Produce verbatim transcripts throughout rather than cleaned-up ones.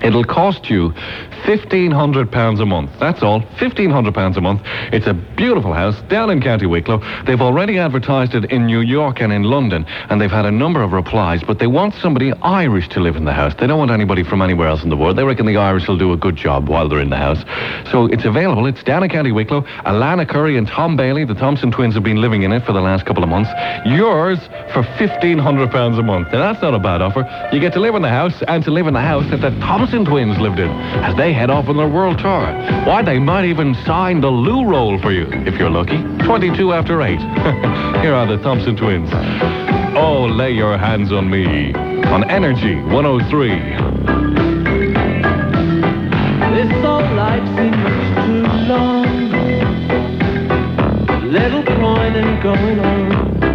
It'll cost you fifteen hundred pounds a month. That's all. fifteen hundred pounds a month. It's a beautiful house down in County Wicklow. They've already advertised it in New York and in London, and they've had a number of replies, but they want somebody Irish to live in the house. They don't want anybody from anywhere else in the world. They reckon the Irish will do a good job while they're in the house. So it's available. It's down in County Wicklow. Alana Curry and Tom Bailey, the Thompson twins, have been living in it for the last couple of months. Yours for fifteen hundred pounds a month. Now, that's not a bad offer. You get to live in the house and to live in the house that the Thompson twins lived in as they head off on their world tour. Why, they might even sign the loo roll for you, if you're lucky. twenty-two after eight. Here are the Thompson twins. Oh, lay your hands on me. On Energy one oh three. This whole life seems much too long. Little point in going on.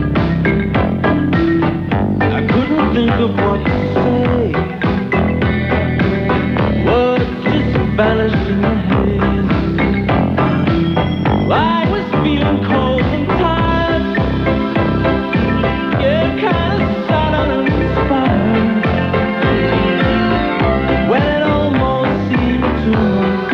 I couldn't think of what to say. Words just vanished in the haze. I was feeling cold and tired. Yeah, kind of sad and uninspired. When it almost seemed too much.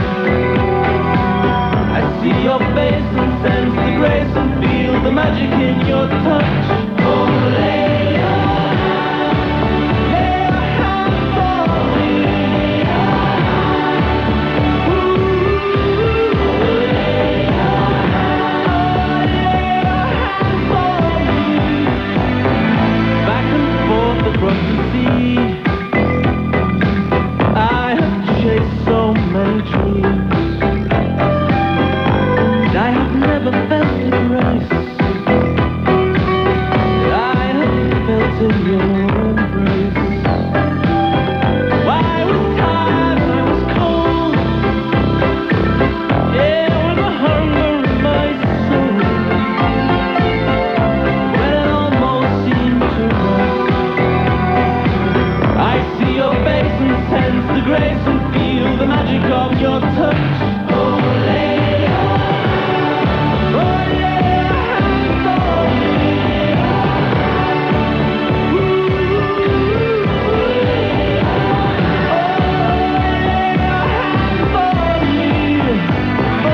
I see your face and sense the grace and feel the magic in your touch. Oh, lay your hand, lay your hand for me. Ooh, lay your hand, lay your hand for me. Back and forth across the sea, I have chased so many dreams. I have never felt the grace that I have felt in your embrace. I was tired, I was cold. Yeah, with the hunger in my soul. When it almost seemed too much. I see your face and sense the grace and feel the magic of your touch. Oh, lay your hand, oh, lay your hand for me. Ooh, lay your hand, oh, lay your hand for me. Oh.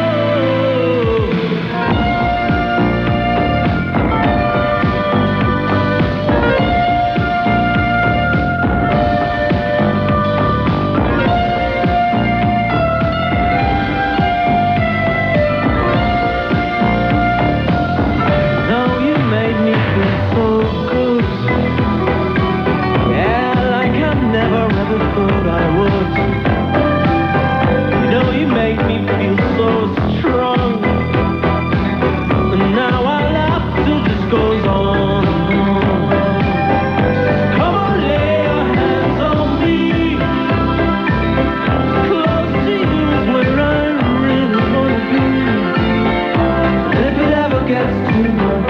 Now you made me feel so good. Yeah, like I never ever thought I would. You know you make me feel so strong. And now our laughter just goes on and on. Come on, lay your hands on me. Close to you is where I really want to be. And if it ever gets too much,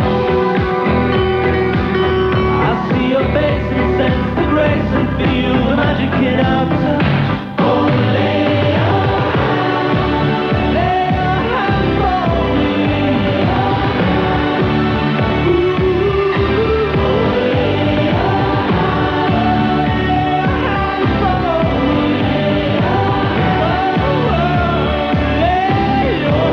I see your face and sense the grace and feel the magic in our touch. Oh, lay your hand, lay your hand for me. Ooh, oh, lay your hand, lay your hand for me. Oh, lay your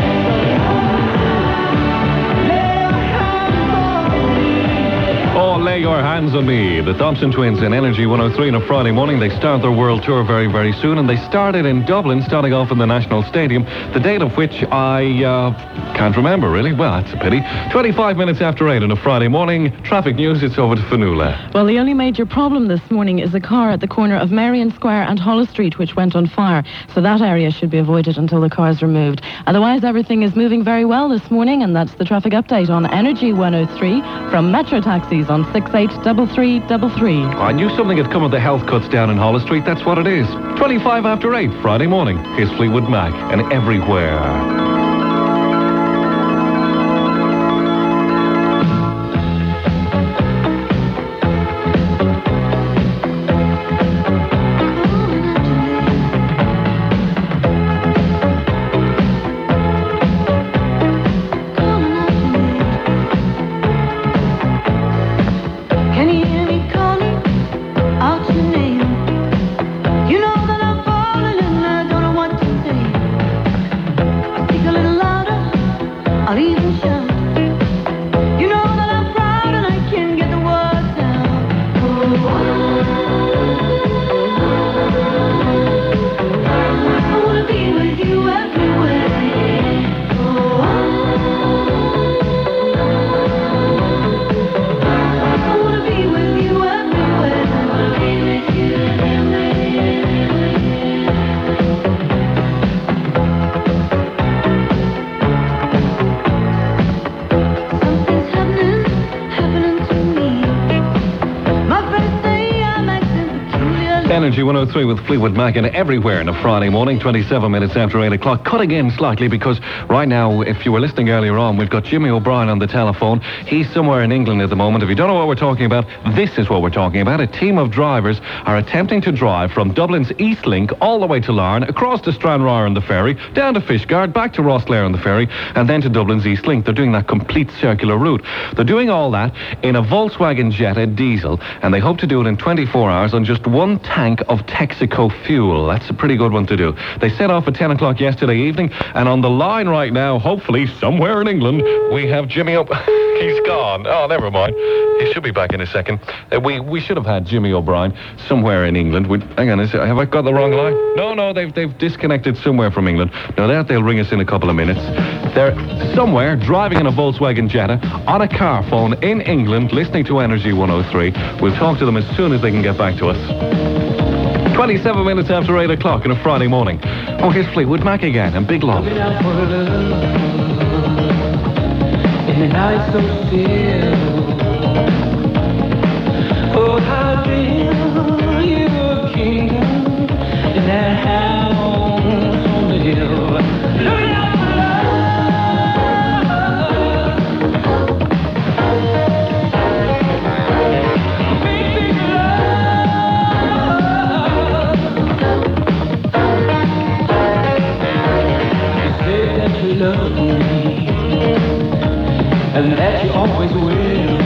hand, Oh, lay your hands on me. The Thompson twins in Energy one oh three on a Friday morning. They start their world tour very, very soon, and they started in Dublin, starting off in the National Stadium, the date of which I uh, can't remember, really. Well, that's a pity. twenty-five minutes after eight on a Friday morning. Traffic news, it's over to Fanula. Well, the only major problem this morning is a car at the corner of Marion Square and Hollow Street, which went on fire. So that area should be avoided until the car is removed. Otherwise, everything is moving very well this morning, and that's the traffic update on Energy one oh three from Metro Taxis on six eight three three three three. I knew something had come of the health cuts down in Hollow Street. That's what it is. twenty-five after eight, Friday morning. Here's Fleetwood Mac and Everywhere. Can you hear me calling out your name? You know Energy one oh three with Fleetwood Mac and everywhere on a Friday morning, twenty-seven minutes after eight o'clock. Cutting in slightly because right now, if you were listening earlier on, we've got Jimmy O'Brien on the telephone. He's somewhere in England at the moment. If you don't know what we're talking about, this is what we're talking about. A team of drivers are attempting to drive from Dublin's East Link all the way to Larne, across to Stranraer on the ferry, down to Fishguard, back to Rosslare on the ferry, and then to Dublin's East Link. They're doing that complete circular route. They're doing all that in a Volkswagen Jetta diesel, and they hope to do it in twenty-four hours on just one tank of Texaco fuel. That's a pretty good one to do. They set off at ten o'clock yesterday evening, and on the line right now, hopefully somewhere in England, we have Jimmy up. He's gone. Oh, never mind. He should be back in a second. Uh, we we should have had Jimmy O'Brien somewhere in England. We, hang on, is, have I got the wrong line? No, no, they've they've disconnected somewhere from England. No, that they'll ring us in a couple of minutes. They're somewhere driving in a Volkswagen Jetta on a car phone in England, listening to Energy one oh three. We'll talk to them as soon as they can get back to us. twenty-seven minutes after eight o'clock on a Friday morning. Oh, here's Fleetwood Mac again and Big Love. Looking out for love in the night so still. Oh, how dream you a kingdom in that house on the hill. Looking out for love, big, big love. You say that you love me and that you always will.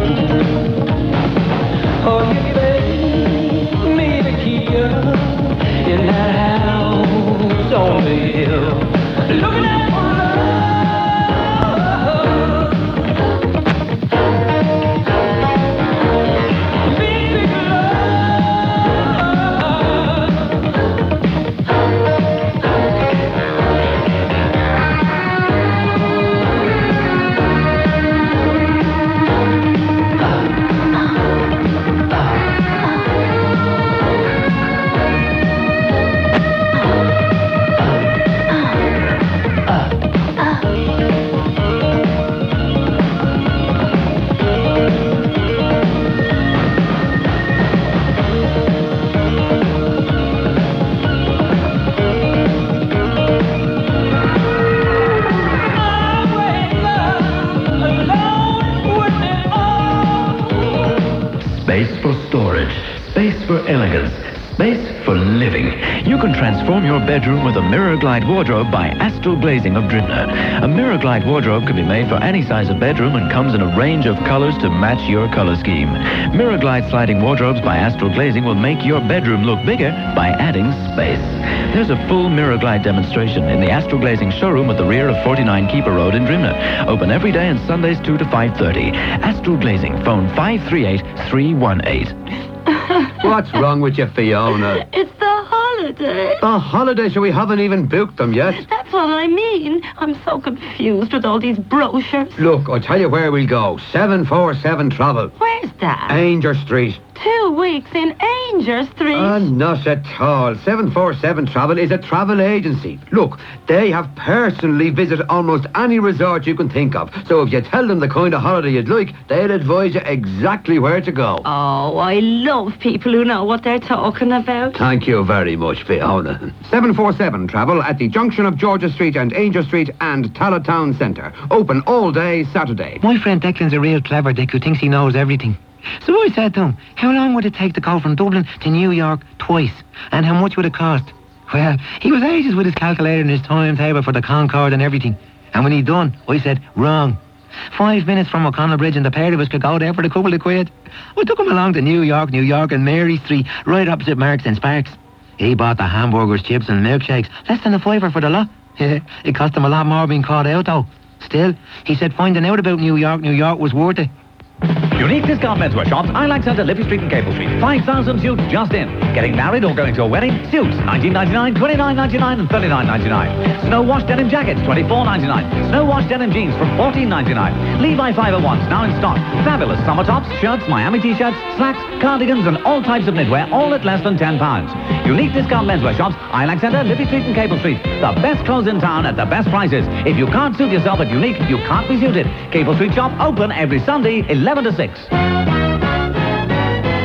Oh, you beg me to keep you in that house on the hill. Looking at for love, big, big Space for storage, space for elegance, space for living. You can transform your bedroom with a Mirror Glide wardrobe by Astral Glazing of Drimna. A Mirror Glide wardrobe can be made for any size of bedroom and comes in a range of colours to match your colour scheme. Mirror Glide sliding wardrobes by Astral Glazing will make your bedroom look bigger by adding space. There's a full Mirror Glide demonstration in the Astral Glazing showroom at the rear of forty-nine Keeper Road in Drimna. Open every day and Sundays two to five thirty. Astral Glazing, phone five three eight, three one eight. What's wrong with you, Fiona? It's the holiday. The holidays, we haven't even booked them yet. That's what I mean. I'm so confused with all these brochures. Look, I'll tell you where we'll go. seven four seven Travel. Where's that? Ainger Street. Two weeks in Ainger Street. Uh, not at all. seven four seven Travel is a travel agency. Look, they have personally visited almost any resort you can think of. So if you tell them the kind of holiday you'd like, they'll advise you exactly where to go. Oh, I love people who know what they're talking about. Thank you very much, Fiona. seven four seven Travel at the junction of Georgia Street and Ainger Street and Tala Town Centre. Open all day Saturday. My friend Declan's a real clever dick who thinks he knows everything. So I said to him, how long would it take to go from Dublin to New York twice? And how much would it cost? Well, he was ages with his calculator and his timetable for the Concorde and everything. And when he'd done, I said, wrong. Five minutes from O'Connell Bridge and the pair of us could go there for a couple of quid. We took him along to New York, New York and Mary Street, right opposite Marks and Sparks. He bought the hamburgers, chips and milkshakes, less than a fiver for the lot. Yeah, it cost him a lot more being caught out though. Still, he said finding out about New York, New York was worth it. Unique discount menswear shops, Ilac Centre, Liffey Street and Cable Street. five thousand suits just in. Getting married or going to a wedding? Suits, nineteen ninety-nine, twenty-nine ninety-nine and thirty-nine ninety-nine. Snow wash denim jackets, twenty-four ninety-nine. Snow wash denim jeans from fourteen ninety-nine. Levi five oh ones now in stock. Fabulous summer tops, shirts, Miami t-shirts, slacks, cardigans and all types of knitwear, all at less than ten pounds. Unique discount menswear shops, Ilac Centre, Liffey Street and Cable Street. The best clothes in town at the best prices. If you can't suit yourself at Unique, you can't be suited. Cable Street shop open every Sunday, eleven to six.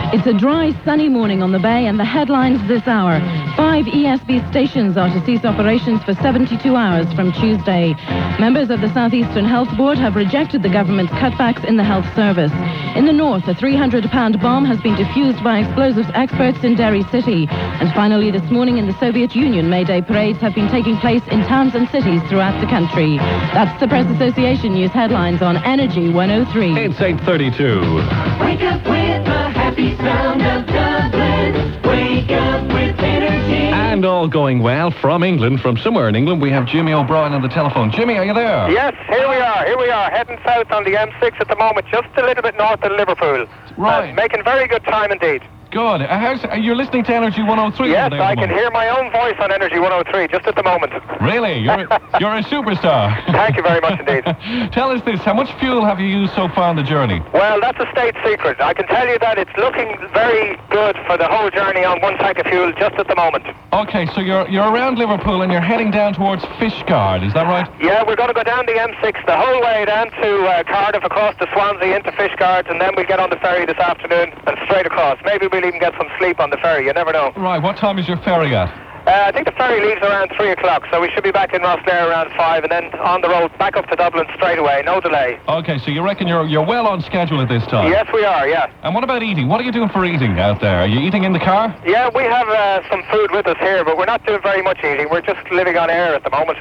It's a dry, sunny morning on the bay, and the headlines this hour. Five E S B stations are to cease operations for seventy-two hours from Tuesday. Members of the South Eastern Health Board have rejected the government's cutbacks in the health service. In the north, a three hundred pound bomb has been defused by explosives experts in Derry City. And finally, this morning in the Soviet Union, May Day parades have been taking place in towns and cities throughout the country. That's the Press Association News headlines on Energy one oh three. It's eight thirty-two. Wake up with the happy sound of Dublin. Wake up with energy. And all going well from England, from somewhere in England, we have Jimmy O'Brien on the telephone. Jimmy, are you there? Yes, here we are, here we are, heading south on the M six at the moment, just a little bit north of Liverpool. Right. Uh, making very good time indeed. Good. Uh, how's, uh, you're listening to Energy one oh three? Yes, over there at I the can moment. hear my own voice on Energy one oh three just at the moment. Really? You're, you're a superstar. Thank you very much indeed. Tell us this, how much fuel have you used so far on the journey? Well, that's a state secret. I can tell you that it's looking very good for the whole journey on one tank of fuel just at the moment. Okay, so you're you're around Liverpool and you're heading down towards Fishguard, is that right? Yeah, we're going to go down the M six the whole way down to uh, Cardiff, across to Swansea, into Fishguard, and then we get on the ferry this afternoon and straight across. Maybe we'll even get some sleep on the ferry, you never know. Right, what time is your ferry at? Uh, I think the ferry leaves around three o'clock, so we should be back in Rosslare around five, and then on the road back up to Dublin straight away, no delay. Okay, so you reckon you're you're well on schedule at this time? Yes, we are, yeah. And what about eating? What are you doing for eating out there? Are you eating in the car? Yeah, we have uh, some food with us here, but we're not doing very much eating. We're just living on air at the moment.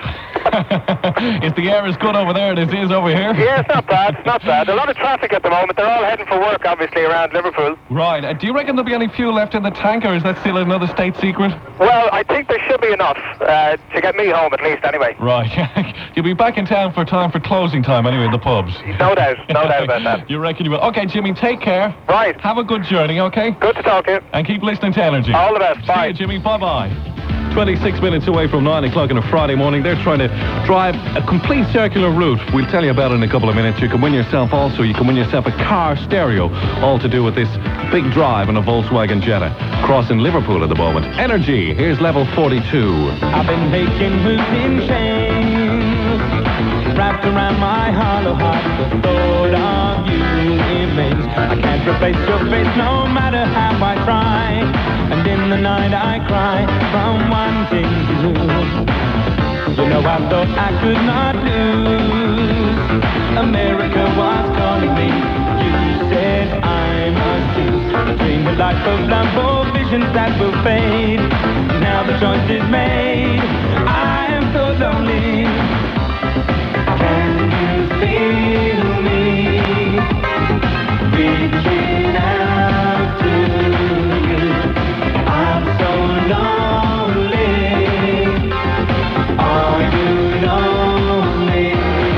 Is the air as good over there as it is over here? Yeah, it's not bad, it's not bad. A lot of traffic at the moment. They're all heading for work, obviously, around Liverpool. Right. Uh, do you reckon there'll be any fuel left in the tank, or is that still another state secret? Well, I think there should be enough uh, to get me home at least, anyway. Right. You'll be back in town for time for closing time anyway in the pubs. No doubt, no doubt about that. You reckon you will? Okay, Jimmy, take care. Right. Have a good journey, okay? Good to talk to you. And keep listening to Energy. All the best. See Bye. you, Jimmy. Bye-bye. twenty-six minutes away from nine o'clock on a Friday morning. They're trying to drive a complete circular route. We'll tell you about it in a couple of minutes. You can win yourself also, you can win yourself a car stereo, all to do with this big drive in a Volkswagen Jetta, crossing Liverpool at the moment. Energy, here's level forty-two. I've been making moves in chains, wrapped around my hollow heart. The thought of you remains. I can't replace your face no matter how I try. And in the night I cry from wanting you. You know I thought I could not lose. America was calling me. You said I must choose. Dream a life of love or visions that will fade. Now the choice is made. I am so lonely. Can you feel me reaching out to you? I'm so lonely. Are you lonely?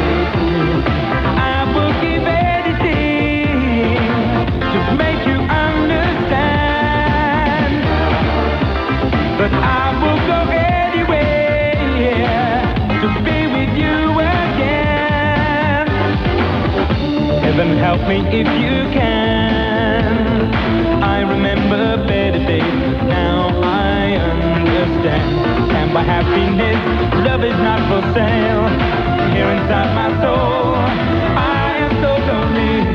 I will give anything to make you understand. But I will go anywhere to be with you again. Heaven help me if you can. I remember better days, now I understand. And by happiness, love is not for sale. Here inside my soul, I am so lonely.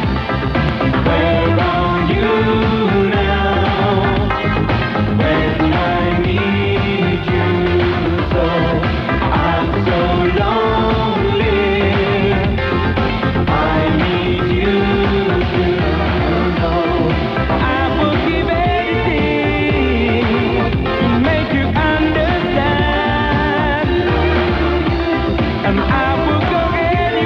Where are you now? When I need you so, I'm so lonely. I need you to know. I will give anything to make you understand. And I will go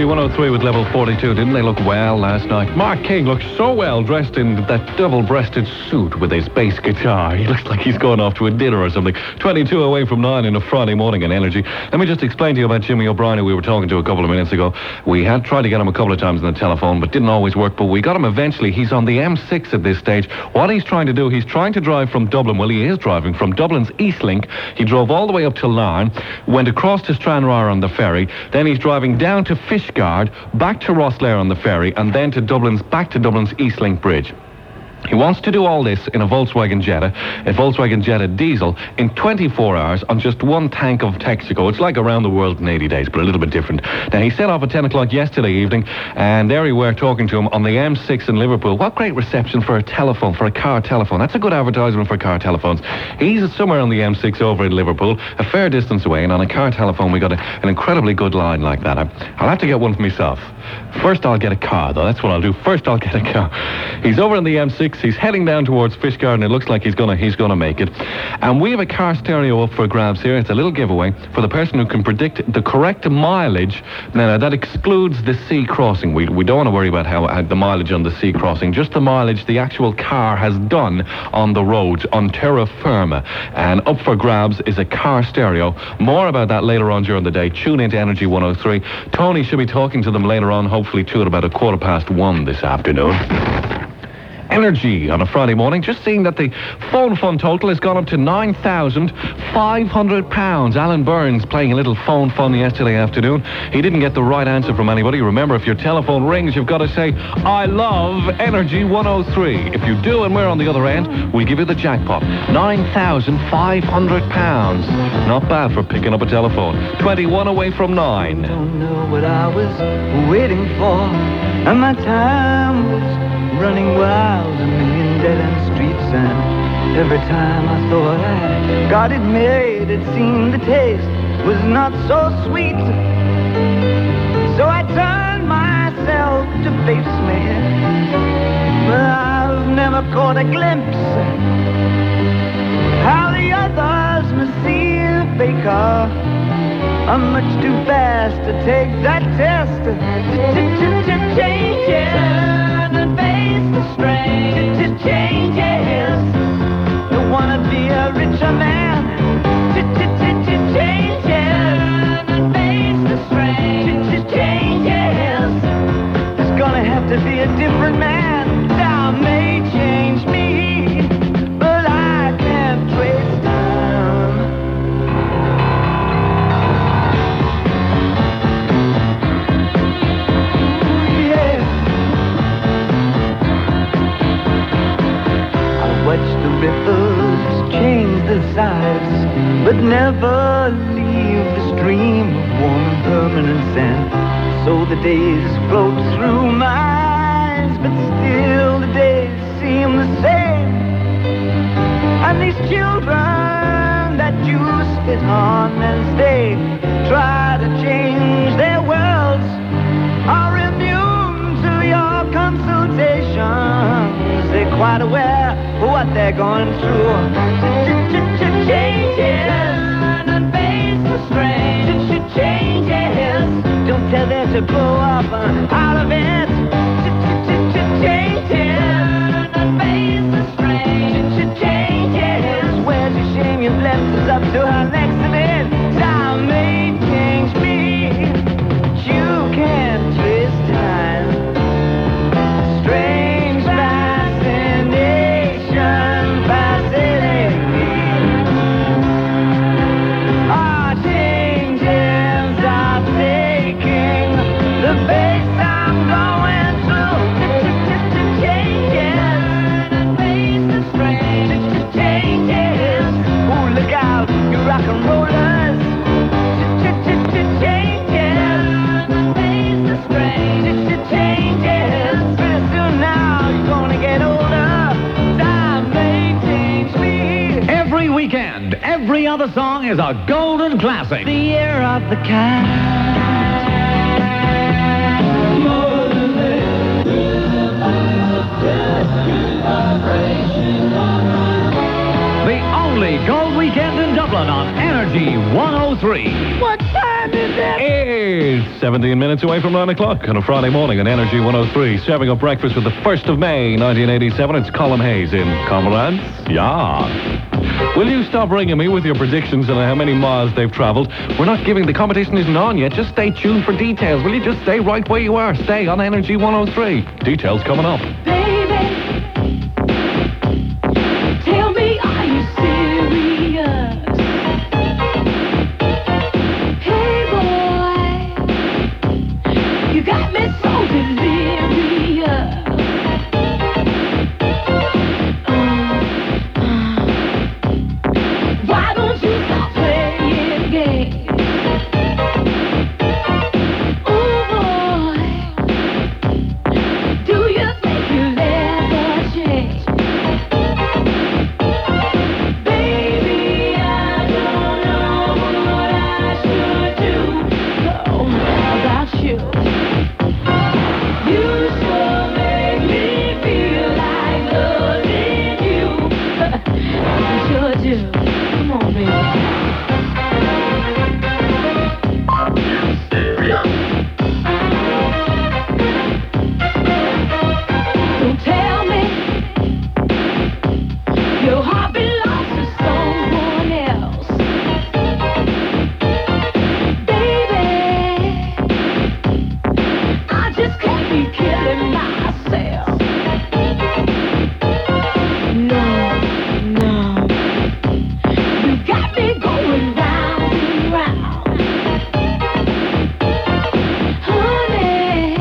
Energy one oh three with level forty-two. Didn't they look well last night? Mark King looks so well dressed in that double-breasted suit with his bass guitar. He looks like he's going off to a dinner or something. twenty-two away from nine in a Friday morning in Energy. Let me just explain to you about Jimmy O'Brien, who we were talking to a couple of minutes ago. We had tried to get him a couple of times on the telephone, but didn't always work. But we got him eventually. He's on the M six at this stage. What he's trying to do, he's trying to drive from Dublin. Well, he is driving from Dublin's East Link. He drove all the way up to Larne, went across to Stranraer on the ferry. Then he's driving down to Fishguard, back to Rosslare on the ferry, and then to Dublin's back to Dublin's East Link Bridge. He wants to do all this in a Volkswagen Jetta, a Volkswagen Jetta diesel, in twenty-four hours on just one tank of Texaco. It's like around the world in eighty days, but a little bit different. Now, he set off at ten o'clock yesterday evening, and there we were talking to him on the M six in Liverpool. What great reception for a telephone, for a car telephone. That's a good advertisement for car telephones. He's somewhere on the M six over in Liverpool, a fair distance away, and on a car telephone we got a, an incredibly good line like that. I, I'll have to get one for myself. First I'll get a car, though. That's what I'll do. First I'll get a car. He's over on the M six. He's heading down towards Fishguard, and it looks like he's gonna he's gonna make it. And we have a car stereo up for grabs here. It's a little giveaway for the person who can predict the correct mileage. Now, that excludes the sea crossing. We we don't want to worry about how, how the mileage on the sea crossing. Just the mileage the actual car has done on the roads on terra firma. And up for grabs is a car stereo. More about that later on during the day. Tune into Energy one oh three. Tony should be talking to them later on, hopefully too, at about a quarter past one this afternoon. Energy on a Friday morning. Just seeing that the phone fund total has gone up to nine thousand five hundred pounds. Alan Burns playing a little phone fun yesterday afternoon. He didn't get the right answer from anybody. Remember, if your telephone rings, you've got to say, I love Energy one oh three. If you do and we're on the other end, we'll give you the jackpot. nine thousand five hundred pounds. Not bad for picking up a telephone. twenty-one away from nine. Don't know what I was waiting for, and my time was running wild, a million dead-end streets, and every time I thought I got it made, it seemed the taste was not so sweet. So I turned myself to face me, but I've never caught a glimpse how the others must see the faker. I'm much too fast to take that test. To change it. And face the strain to change it. Don't wanna be a richer man. To change it. And face the strain to change it. There's gonna have to be a different man. Time may change me, but I can't trace time. Watch the rivers change the sides, but never leave the stream of warm and permanent sand. So the days float through my eyes, but still the days seem the same. And these children that you spit on as they try to change their worlds are immune to your consultations. They're quite aware of what they're going through. Changes and face the strain. Changes. Don't tell them to blow up out of it. Changes and face the strain. Changes. Where's your shame? You've left us up to our necks in it. Time may change me, but you can't twist time. Strange. Rock and rollers, changes, face the strain, changes. Pretty soon now you're gonna get older. Time may change me. Every weekend, every other song is a golden classic. The year of the cat. The only gold weekend in Dublin on Energy. Energy one oh three. What time is it? It's seventeen minutes away from nine o'clock on a Friday morning on Energy one oh three. Serving up breakfast with the first of May, nineteen eighty-seven. It's Colin Hayes in Comrades. Yeah. Will you stop ringing me with your predictions on how many miles they've travelled? We're not giving, the competition isn't on yet. Just stay tuned for details. Will you just stay right where you are? Stay on Energy one oh three. Details coming up. Baby, tell me, are you serious? Hey, boy, you got me so delirious. Why don't you stop playing games? Oh boy, do you think you'll ever change? Baby, I don't know what I should do. Oh, about you. You sure make me feel like loving you. You sure do. Come on, baby. Don't tell me your heart belongs to someone else. Baby, I just can't be killing myself. No, no. You got me going round and round. Honey,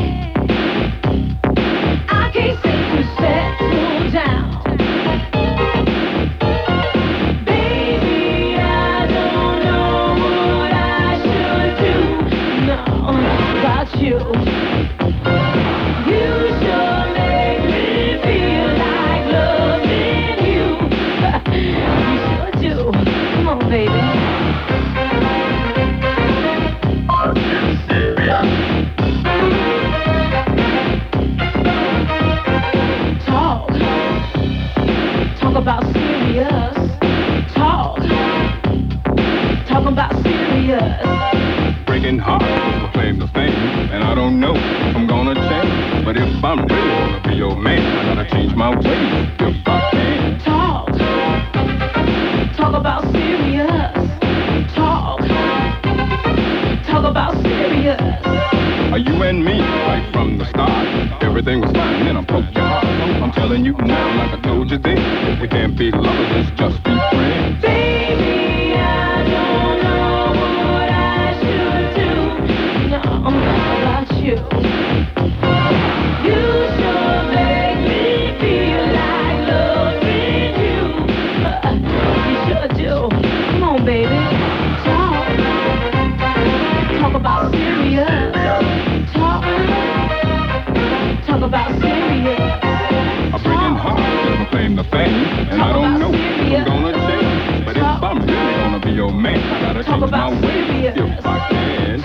I can't seem to settle down. Baby, I don't know what I should do. No, about you. You sure make me feel like loving you. You sure do. Come on, baby. Talk. Talk about serious. Talk. Talk about serious. Breaking hearts will claim the fame, and I don't know if I'm gonna change. But if I'm really gonna be your man, I gotta change my ways if I can. Talk. Talk about serious. Talk. Talk about serious. Are you and me, right from the start? Everything was fine, then I broke your heart. I'm telling you now, like I told you then, if we can't be lovers, let's just be friends. Baby, I don't know what I should do. No, about you. You sure make me feel like loving you. You sure do. Come on, baby. Talk. Talk about serious. Talk. Talk about serious. I'm breaking hearts if I claim the fame, and I don't know if I'm gonna change. But if I'm really gonna be your man, I gotta change my ways if I can.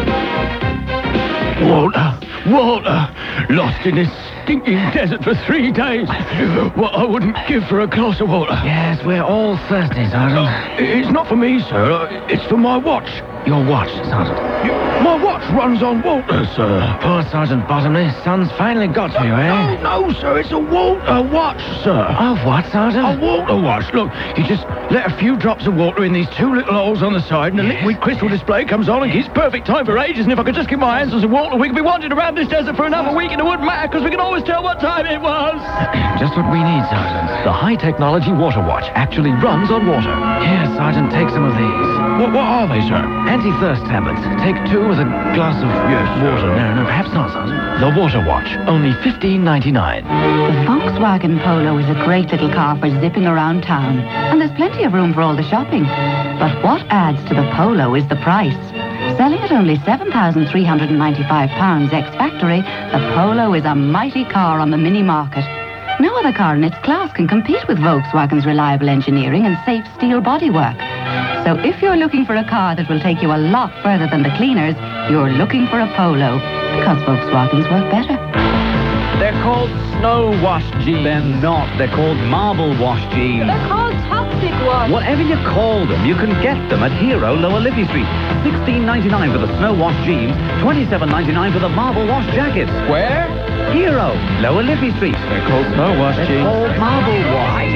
Walter, Walter, lost in this stinking desert for three days. What I wouldn't give for a glass of water. Yes, we're all thirsty, Sergeant. It's not for me, sir. It's for my watch. Your watch, Sergeant. My watch runs on water, sir. Poor Sergeant Bottomley. Sun's finally got to you, eh? No, no, sir. It's a Walter watch, sir. A what, Sergeant? A Walter watch. Look, you just let a few drops of water in these two little holes on the side, and the liquid crystal display comes on and keeps perfect time for ages. And if I could just get my hands on some water, we could be wandering around this desert for another week, and it wouldn't matter, because we can always tell what time it was. Just what we need, Sergeant. The high-technology water watch actually runs on water. Here, Sergeant, take some of these. What, what are they, sir? Anti-thirst tablets. Take two with a glass of Yes, water. No, no, perhaps not, Sergeant. The Water Watch, only fifteen ninety-nine. The Volkswagen Polo is a great little car for zipping around town, and there's plenty of room for all the shopping. But what adds to the Polo is the price. Selling at only seven thousand three hundred ninety-five pounds ex-factory, the Polo is a mighty car on the mini market. No other car in its class can compete with Volkswagen's reliable engineering and safe steel bodywork. So if you're looking for a car that will take you a lot further than the cleaners, you're looking for a Polo, because Volkswagens work better. They're called snow wash jeans. They're not. They're called marble wash jeans. They're called toxic wash. Whatever you call them, you can get them at Hero, Lower Liffey Street. sixteen ninety-nine for the snow wash jeans, twenty-seven ninety-nine for the marble wash jackets. Where? Hero, Lower Liffey Street. They're called snow wash They're jeans. called marble wash.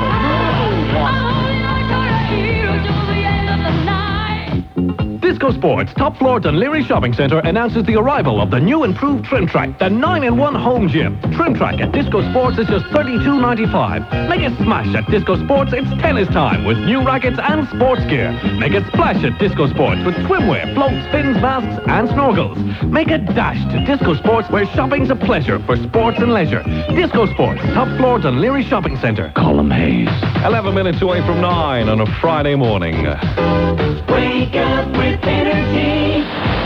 Disco Sports, top floor Dunleary Shopping Centre, announces the arrival of the new improved Trim Track, the nine in one home gym. Trim Track at Disco Sports is just thirty-two ninety-five. Make a smash at Disco Sports, it's tennis time with new rackets and sports gear. Make a splash at Disco Sports with swimwear, floats, fins, masks and snorkels. Make a dash to Disco Sports where shopping's a pleasure for sports and leisure. Disco Sports, top floor Dunleary Shopping Centre. Column Hayes. eleven minutes away from nine on a Friday morning. Wake up with energy.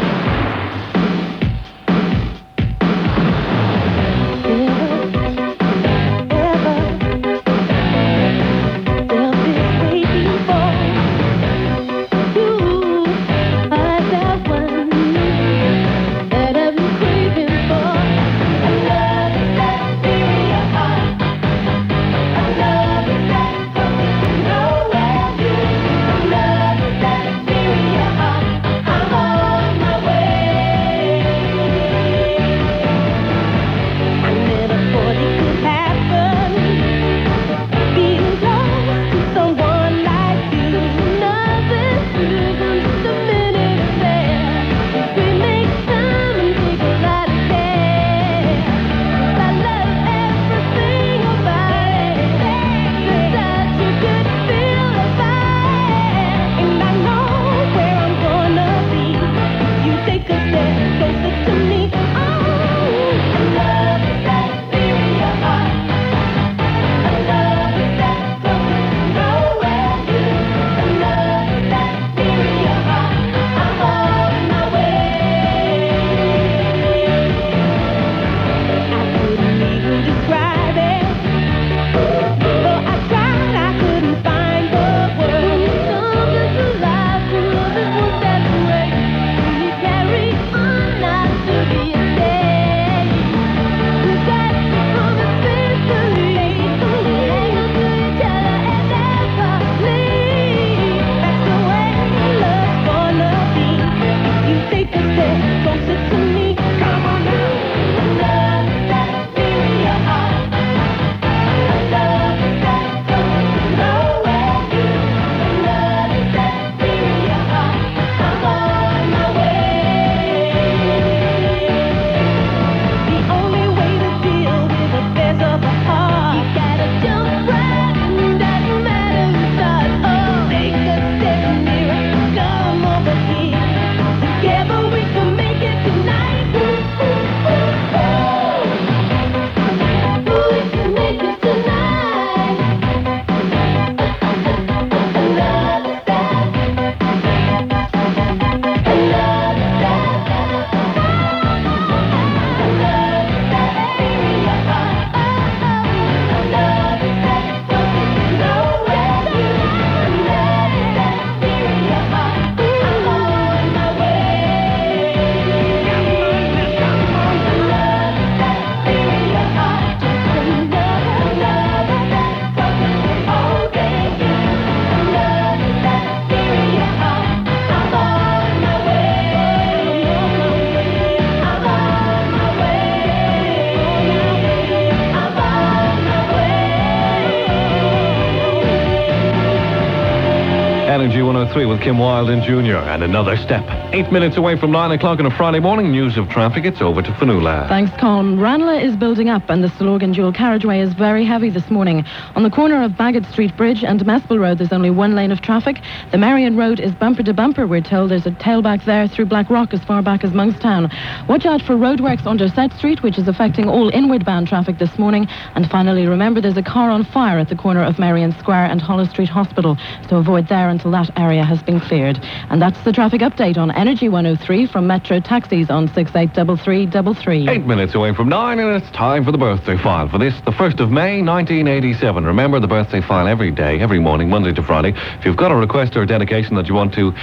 Energy one oh three with Kim Wilde Junior And another step. Eight minutes away from nine o'clock on a Friday morning. News of traffic. It's over to Fanula. Thanks, Colin. Ranelagh is building up and the Stillorgan dual carriageway is very heavy this morning. On the corner of Bagot Street Bridge and Mespel Road, there's only one lane of traffic. The Marion Road is bumper to bumper. We're told there's a tailback there through Blackrock as far back as Monkstown. Watch out for roadworks under Set Street, which is affecting all inward bound traffic this morning. And finally, remember there's a car on fire at the corner of Marion Square and Holles Street Hospital. So avoid there until that area has been cleared. And that's the traffic update on Energy one oh three from Metro Taxis on six eight three three three three. Eight minutes away from nine, and it's time for the birthday file. For this, the first of May, nineteen eighty-seven. Remember the birthday file every day, every morning, Monday to Friday. If you've got a request or a dedication that you want to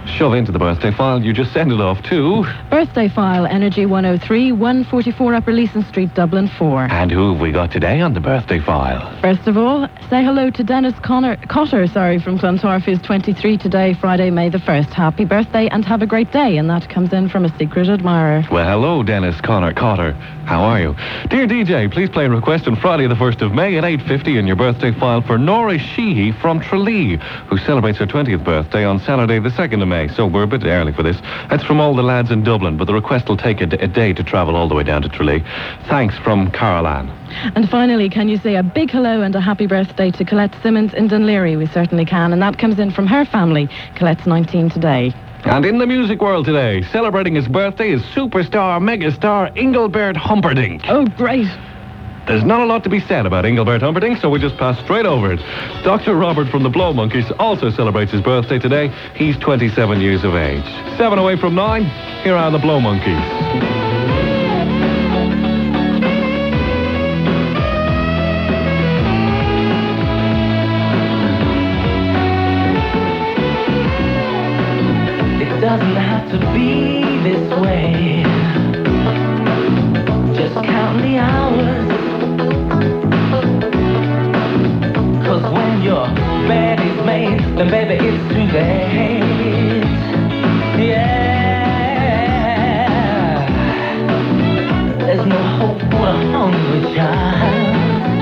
shove into the birthday file, you just send it off to... Birthday file, Energy one oh three, one forty-four Upper Leeson Street, Dublin four. And who have we got today on the birthday file? First of all, say hello to Dennis Connor, Cotter sorry, from Clontarf, who's twenty-three today, Friday, May the first. Happy birthday and have a great day. And that comes in from a secret admirer. Well, hello, Dennis Connor Cotter. How are you? Dear D J, please play a request on Friday the first of May at eight fifty in your birthday file for Nora Sheehy from Tralee, who celebrates her twentieth birthday on Saturday the second of May. So we're a bit early for this. That's from all the lads in Dublin, but the request will take a, d- a day to travel all the way down to Tralee. Thanks from Carol Ann. And finally, can you say a big hello and a happy birthday to Colette Simmons in Dunleary? We certainly can. And that comes in from her family. Colette's nineteen today. And in the music world today, celebrating his birthday is superstar, megastar Engelbert Humperdinck. Oh, great. There's not a lot to be said about Engelbert Humperdinck, so we just pass straight over it. Doctor Robert from the Blow Monkeys also celebrates his birthday today. He's twenty-seven years of age. Seven away from nine, here are the Blow Monkeys. It doesn't have to be this way. Just count the hours. Cause when your bed is made, then baby it's too late. Yeah. There's no hope for a hungry child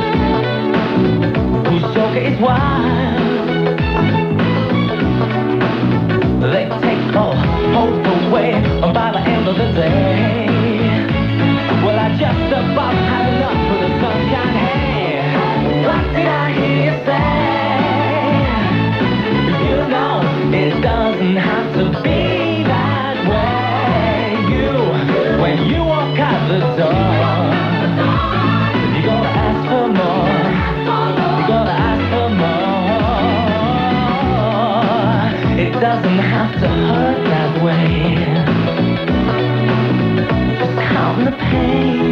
whose joker is wild. They take all hope away by the end of the day. Well, I just about had enough of the sunshine. Hey, what did I hear you say? You know, it doesn't have to be that way. You, when you walk out the door, you're gonna ask for more. You're gonna ask for more. It doesn't have to hurt that way. Just count the pain.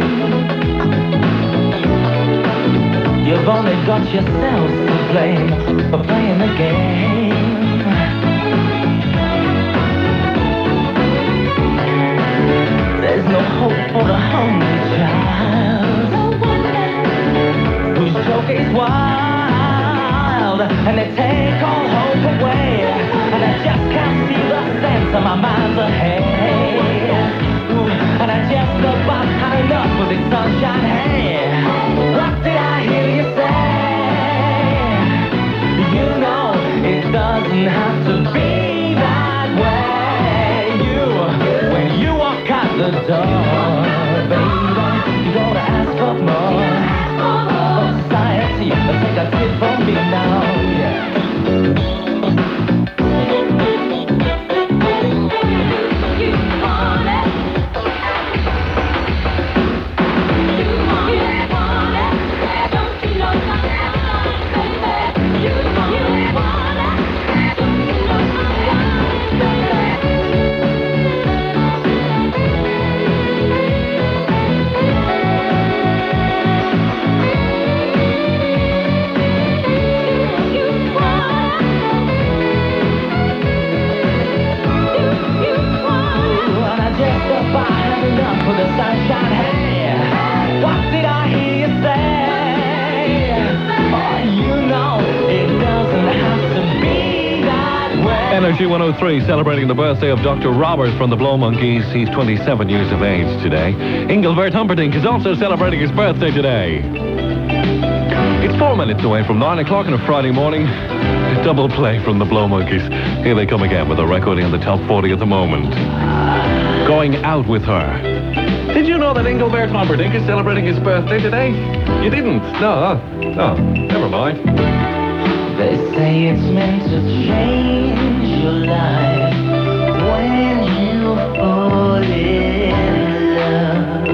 You've only got yourself to blame for playing the game. There's no hope for the hungry child whose joke is wild, and they take all hope away. And I just can't see the sense of my mind's ahead. Ooh, and I just about had enough of this sunshine. Hey, what did I hear you say? You know, it doesn't have to be that way. You, when you walk out the door, baby, you're gonna ask for more. Society, take a tip from me now, yeah. Energy one oh three celebrating the birthday of Doctor Robert from the Blow Monkeys. He's twenty-seven years of age today. Engelbert Humperdinck is also celebrating his birthday today. It's four minutes away from nine o'clock on a Friday morning. A double play from the Blow Monkeys. Here they come again with a record in the top forty at the moment. Going Out With Her. Did you know that Engelbert Humperdinck is celebrating his birthday today? You didn't? No. No. Never mind. They say it's meant to change your life when you fall in love.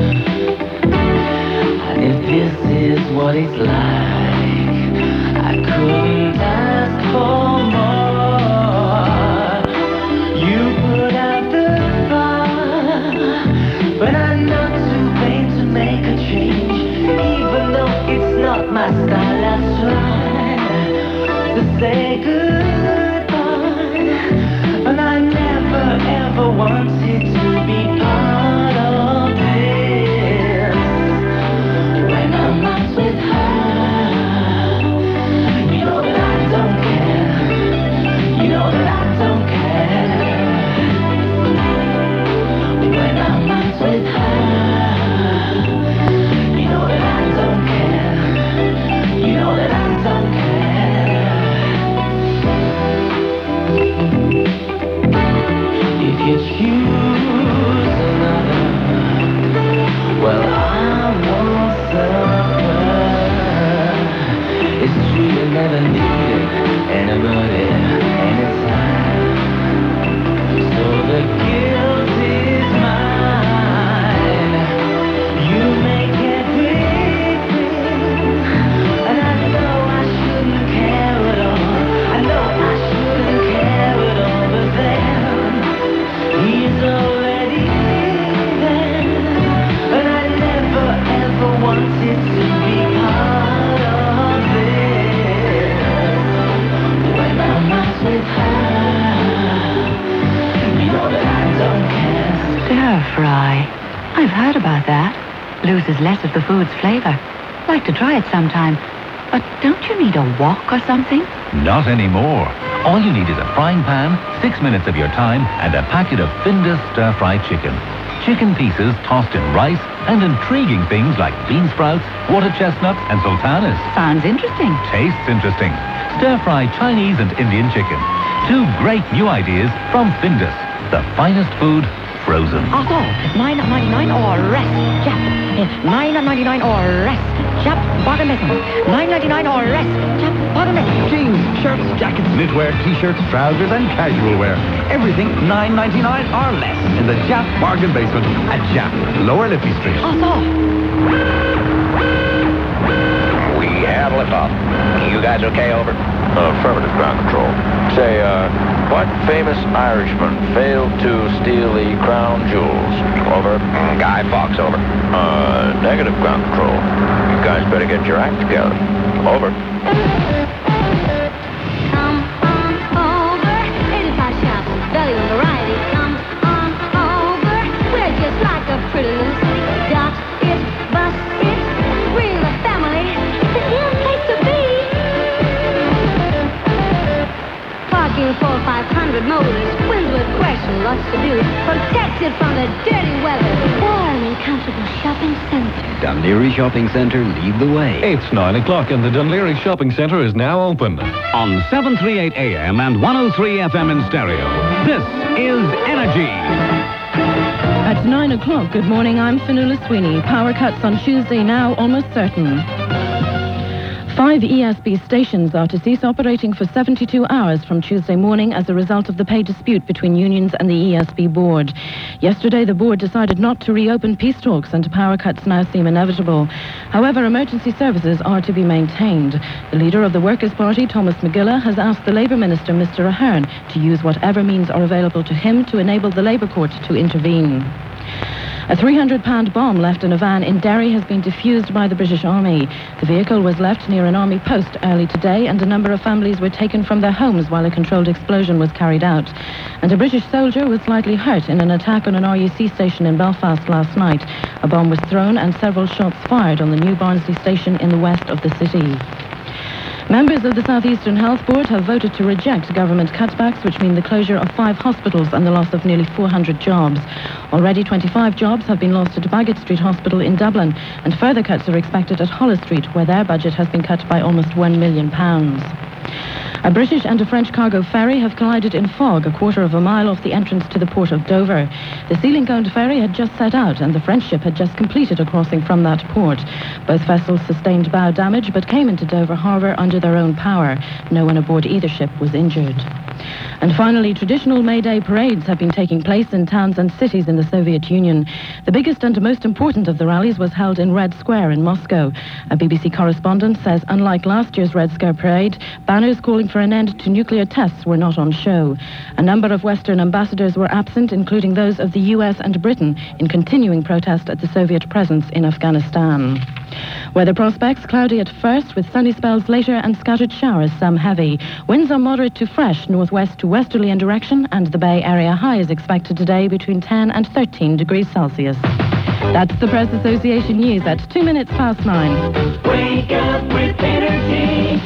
And if this is what it's like, I couldn't ask for more. You put out the fire, but I'm not too vain to make a change. Even though it's not my style, I try to say goodbye, and I fry. I've heard about that. Loses less of the food's flavour. Like to try it sometime. But don't you need a wok or something? Not anymore. All you need is a frying pan, six minutes of your time, and a packet of Findus stir-fried chicken. Chicken pieces tossed in rice and intriguing things like bean sprouts, water chestnuts, and sultanas. Sounds interesting. Tastes interesting. Stir-fry Chinese and Indian chicken. Two great new ideas from Findus. The finest food frozen. Also, nine ninety-nine or rest. Jap. nine ninety-nine or rest. Jap. Bottom missing. nine ninety-nine or rest. Jap. Bottom missing. Jeans, shirts, jackets, knitwear, t-shirts, trousers, and casual wear. Everything nine ninety-nine or less in the Jap Bargain Basement at Jap, Lower Liffey Street. Also. We have liftoff. You guys okay, over? Affirmative, ground control. Say, uh, what famous Irishman failed to steal the crown jewels? Over. Guy Fawkes, over. Uh, negative, ground control. You guys better get your act together. Over. Come on over, eighty-five shops, value and variety. Come on over, we're just like a pretty little city. Dot it, bus it, we're a family. It's a him place to be. Parking for five hundred motors, Windswood question, lots to do. Protected from the dirty weather. Warm and comfortable shopping center. Dunleary Shopping Centre, lead the way. It's nine o'clock and the Dunleary Shopping Centre is now open. On seven thirty-eight A M and one oh three F M in stereo, this is Energy. At nine o'clock, good morning, I'm Fionnuala Sweeney. Power cuts on Tuesday now almost certain. Five E S B stations are to cease operating for seventy-two hours from Tuesday morning as a result of the pay dispute between unions and the E S B board. Yesterday, the board decided not to reopen peace talks and power cuts now seem inevitable. However, emergency services are to be maintained. The leader of the Workers' Party, Thomas McGilla, has asked the Labour Minister, Mister Ahern, to use whatever means are available to him to enable the Labour Court to intervene. A three hundred pound bomb left in a van in Derry has been defused by the British Army. The vehicle was left near an army post early today, and a number of families were taken from their homes while a controlled explosion was carried out. And a British soldier was slightly hurt in an attack on an R U C station in Belfast last night. A bomb was thrown and several shots fired on the New Barnsley station in the west of the city. Members of the South Eastern Health Board have voted to reject government cutbacks, which mean the closure of five hospitals and the loss of nearly four hundred jobs. Already twenty-five jobs have been lost at Baggot Street Hospital in Dublin, and further cuts are expected at Holles Street, where their budget has been cut by almost one million pounds. A British and a French cargo ferry have collided in fog a quarter of a mile off the entrance to the port of Dover. The Sealing-owned ferry had just set out and the French ship had just completed a crossing from that port. Both vessels sustained bow damage but came into Dover harbour under their own power. No one aboard either ship was injured. And finally, traditional May Day parades have been taking place in towns and cities in the Soviet Union. The biggest and most important of the rallies was held in Red Square in Moscow. A B B C correspondent says unlike last year's Red Square parade, banners calling for an end to nuclear tests were not on show. A number of Western ambassadors were absent, including those of the U S and Britain, in continuing protest at the Soviet presence in Afghanistan. Weather prospects cloudy at first, with sunny spells later and scattered showers, some heavy. Winds are moderate to fresh, northwest to westerly in direction, and the Bay Area high is expected today between ten and thirteen degrees Celsius. That's the Press Association News at two minutes past nine. Wake up with energy.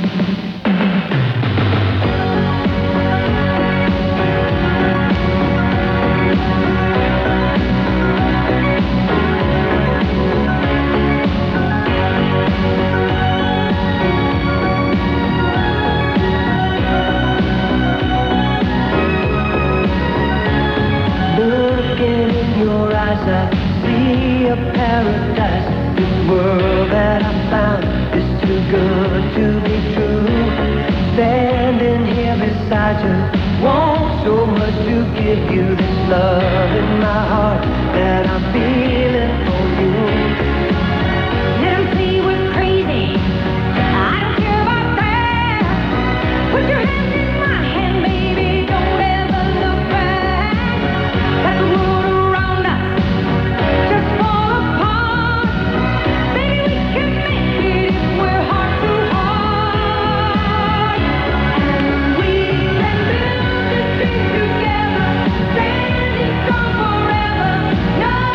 I see a paradise. This world that I found is too good to be true. Standing here beside you, want so much to give you this love in my heart that I'm feeling for you. Let 'em see we're crazy. I don't care about that. Put your hand in my hand, baby. Don't ever look back. Let the world Together, standing strong forever. No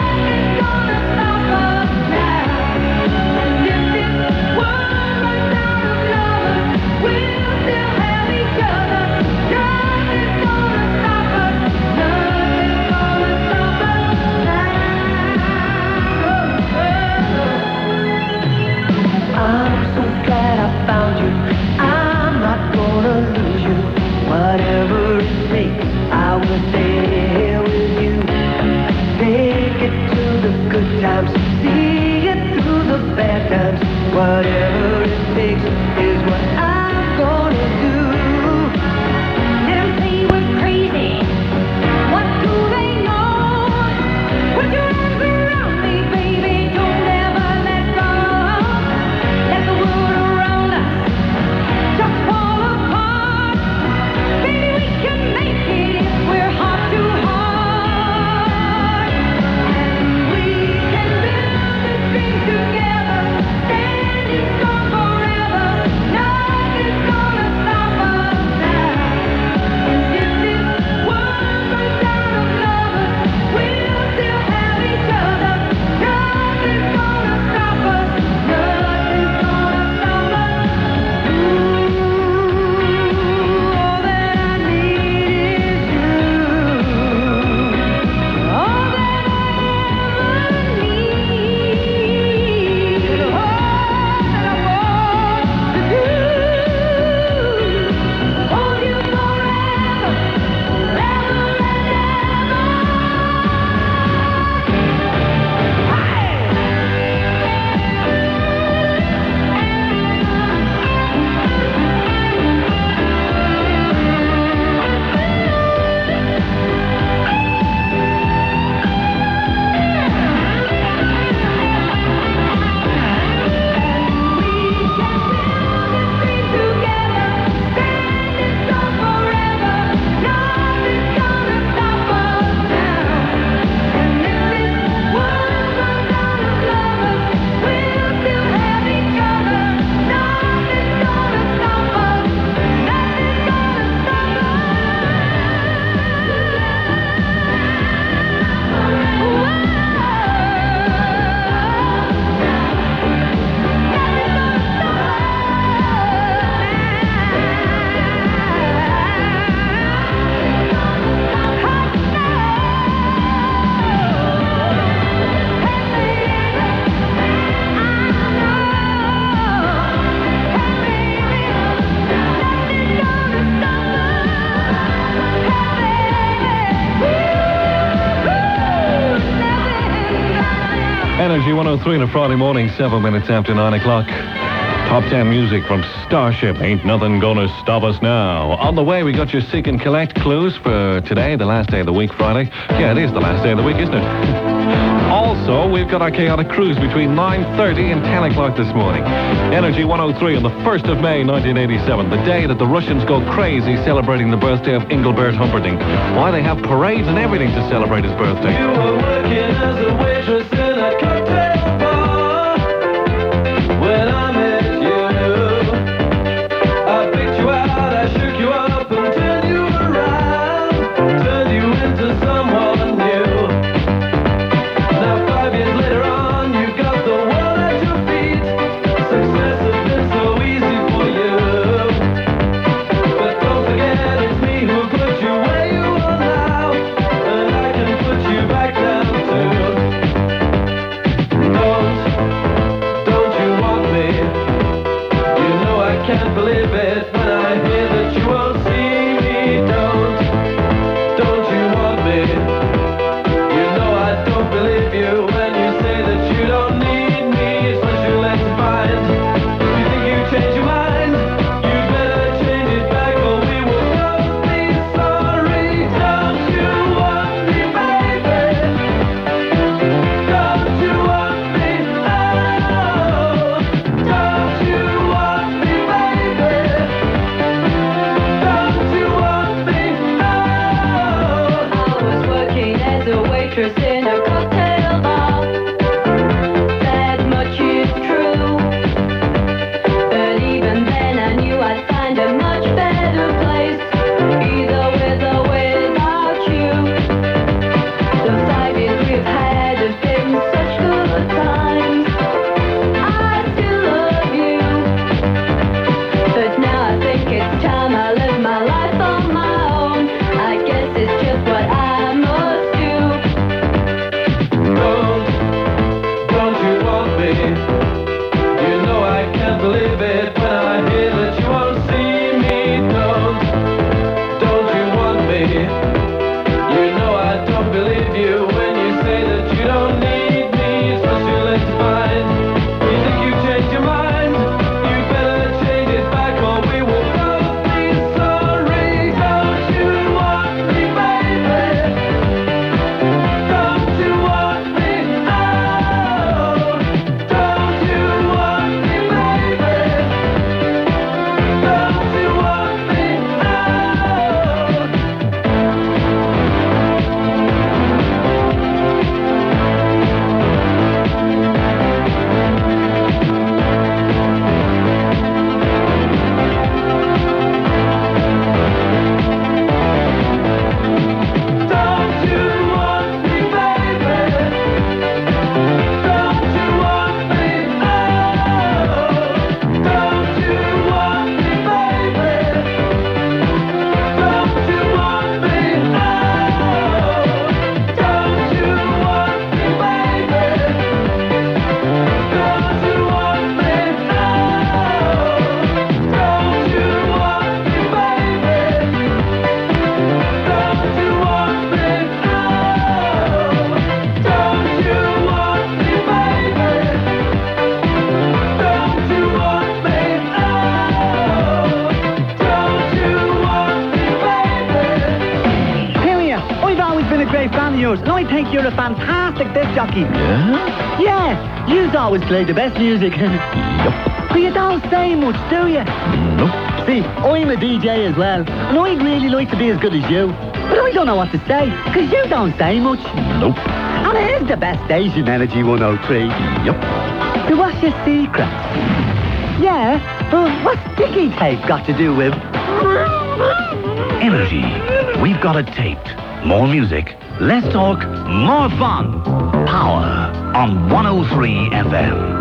one oh three on a Friday morning, seven minutes after nine o'clock. Top ten music from Starship. Ain't nothing gonna stop us now. On the way, we got your Seek and Collect clues for today, the last day of the week, Friday. Yeah, it is the last day of the week, isn't it? Also, we've got our chaotic cruise between nine thirty and ten o'clock this morning. Energy one oh three on the first of May, nineteen eighty-seven, the day that the Russians go crazy celebrating the birthday of Engelbert Humperdinck. Why, they have parades and everything to celebrate his birthday. You were working as a waitress in a cocktail bar when I met you. I picked you out, I shook you up and turned you around, turned you into someone new. Now five years later on, you've got the world at your feet. Success has been so easy for you. But don't forget it's me who put you where you are now, and I can put you back down too. Don't, don't you want me? You know I can't believe it when I hear that you won't see me. Don't, don't you want me? You know I don't believe you when you say that you don't need me. Especially let's find. If you think you change your mind, you better change it back or we will both be sorry. Don't you want me, baby? Don't you want me? Oh, don't you want me, baby? Don't you want me? Oh, I was working as a waitress in a cocktail bar. That much is true. But even then I knew I'd find a much better place, either with or without you. The five years we've had have been such good times. I still love you, but now I think it's time I live my life on my own. I guess it's just what I must do. Don't, don't you want me? You know I can't believe it when I hear that you won't see me. Don't, don't you want me? You know I don't believe you when you say that you don't need me. Especially let's find. You think you changed your mind? You better change it back or we will both be sorry. Don't you want me, baby? Don't you want me? Oh, don't you want me, baby? Don't you want me? Don't you want me, baby? Don't you want me? Oh, don't you want me, baby? Don't you want me? Oh, don't you want me, baby? Don't you want me? Oh, don't you want me, baby? Don't you want me? Oh, don't you want me, baby? Don't you want me? Oh, don't you want me, baby? Here, I've always been a great fan of yours, and I think you're a fantastic disc jockey. Yeah? Yeah, you've always played the best music. But you don't say much, do you? Nope. See, I'm a D J as well, and I'd really like to be as good as you. But I don't know what to say, because you don't say much. Nope. And it is the best station, Energy one oh three. Yup. So what's your secret? Yeah, but what's sticky tape got to do with... Energy. We've got it taped. More music, less talk, more fun. Power on one oh three F M.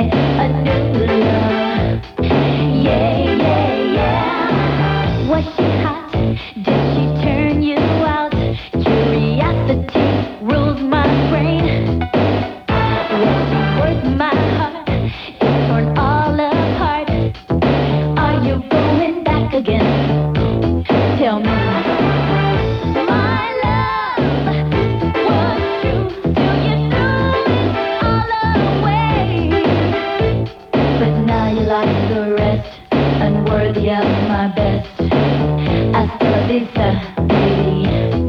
a new love. Yeah, yeah, yeah. Was she hot? Did she turn you out? Curiosity rules my brain. Was she worth my heart? It's torn all apart. Are you going back again? Tell me. My love was true till you threw it all away. But now you like the rest, unworthy of my best. Hasta la vista, baby.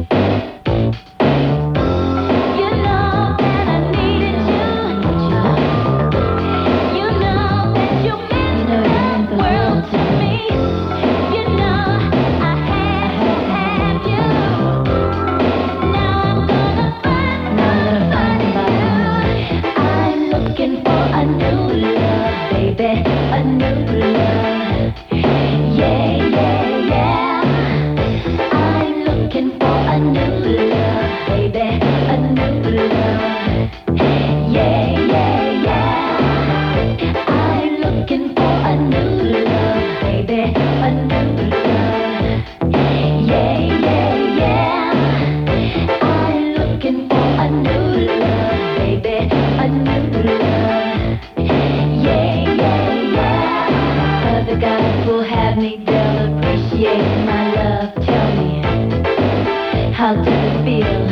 You know that I needed you. You know that you meant the world to me. You know I had to have you. Now I'm gonna find, now I'm gonna find you. I'm looking for a new love, baby, a new love. Yeah, yeah, yeah. I'm looking for a new love, baby, a new love. Yeah, yeah, yeah. I'm looking for a new love, baby, a new love. Yeah, yeah, yeah. I'm looking for a new love, baby, a new love. Yeah, yeah, yeah. Other guys will have me, they'll appreciate my love. Tell me, how does it feel?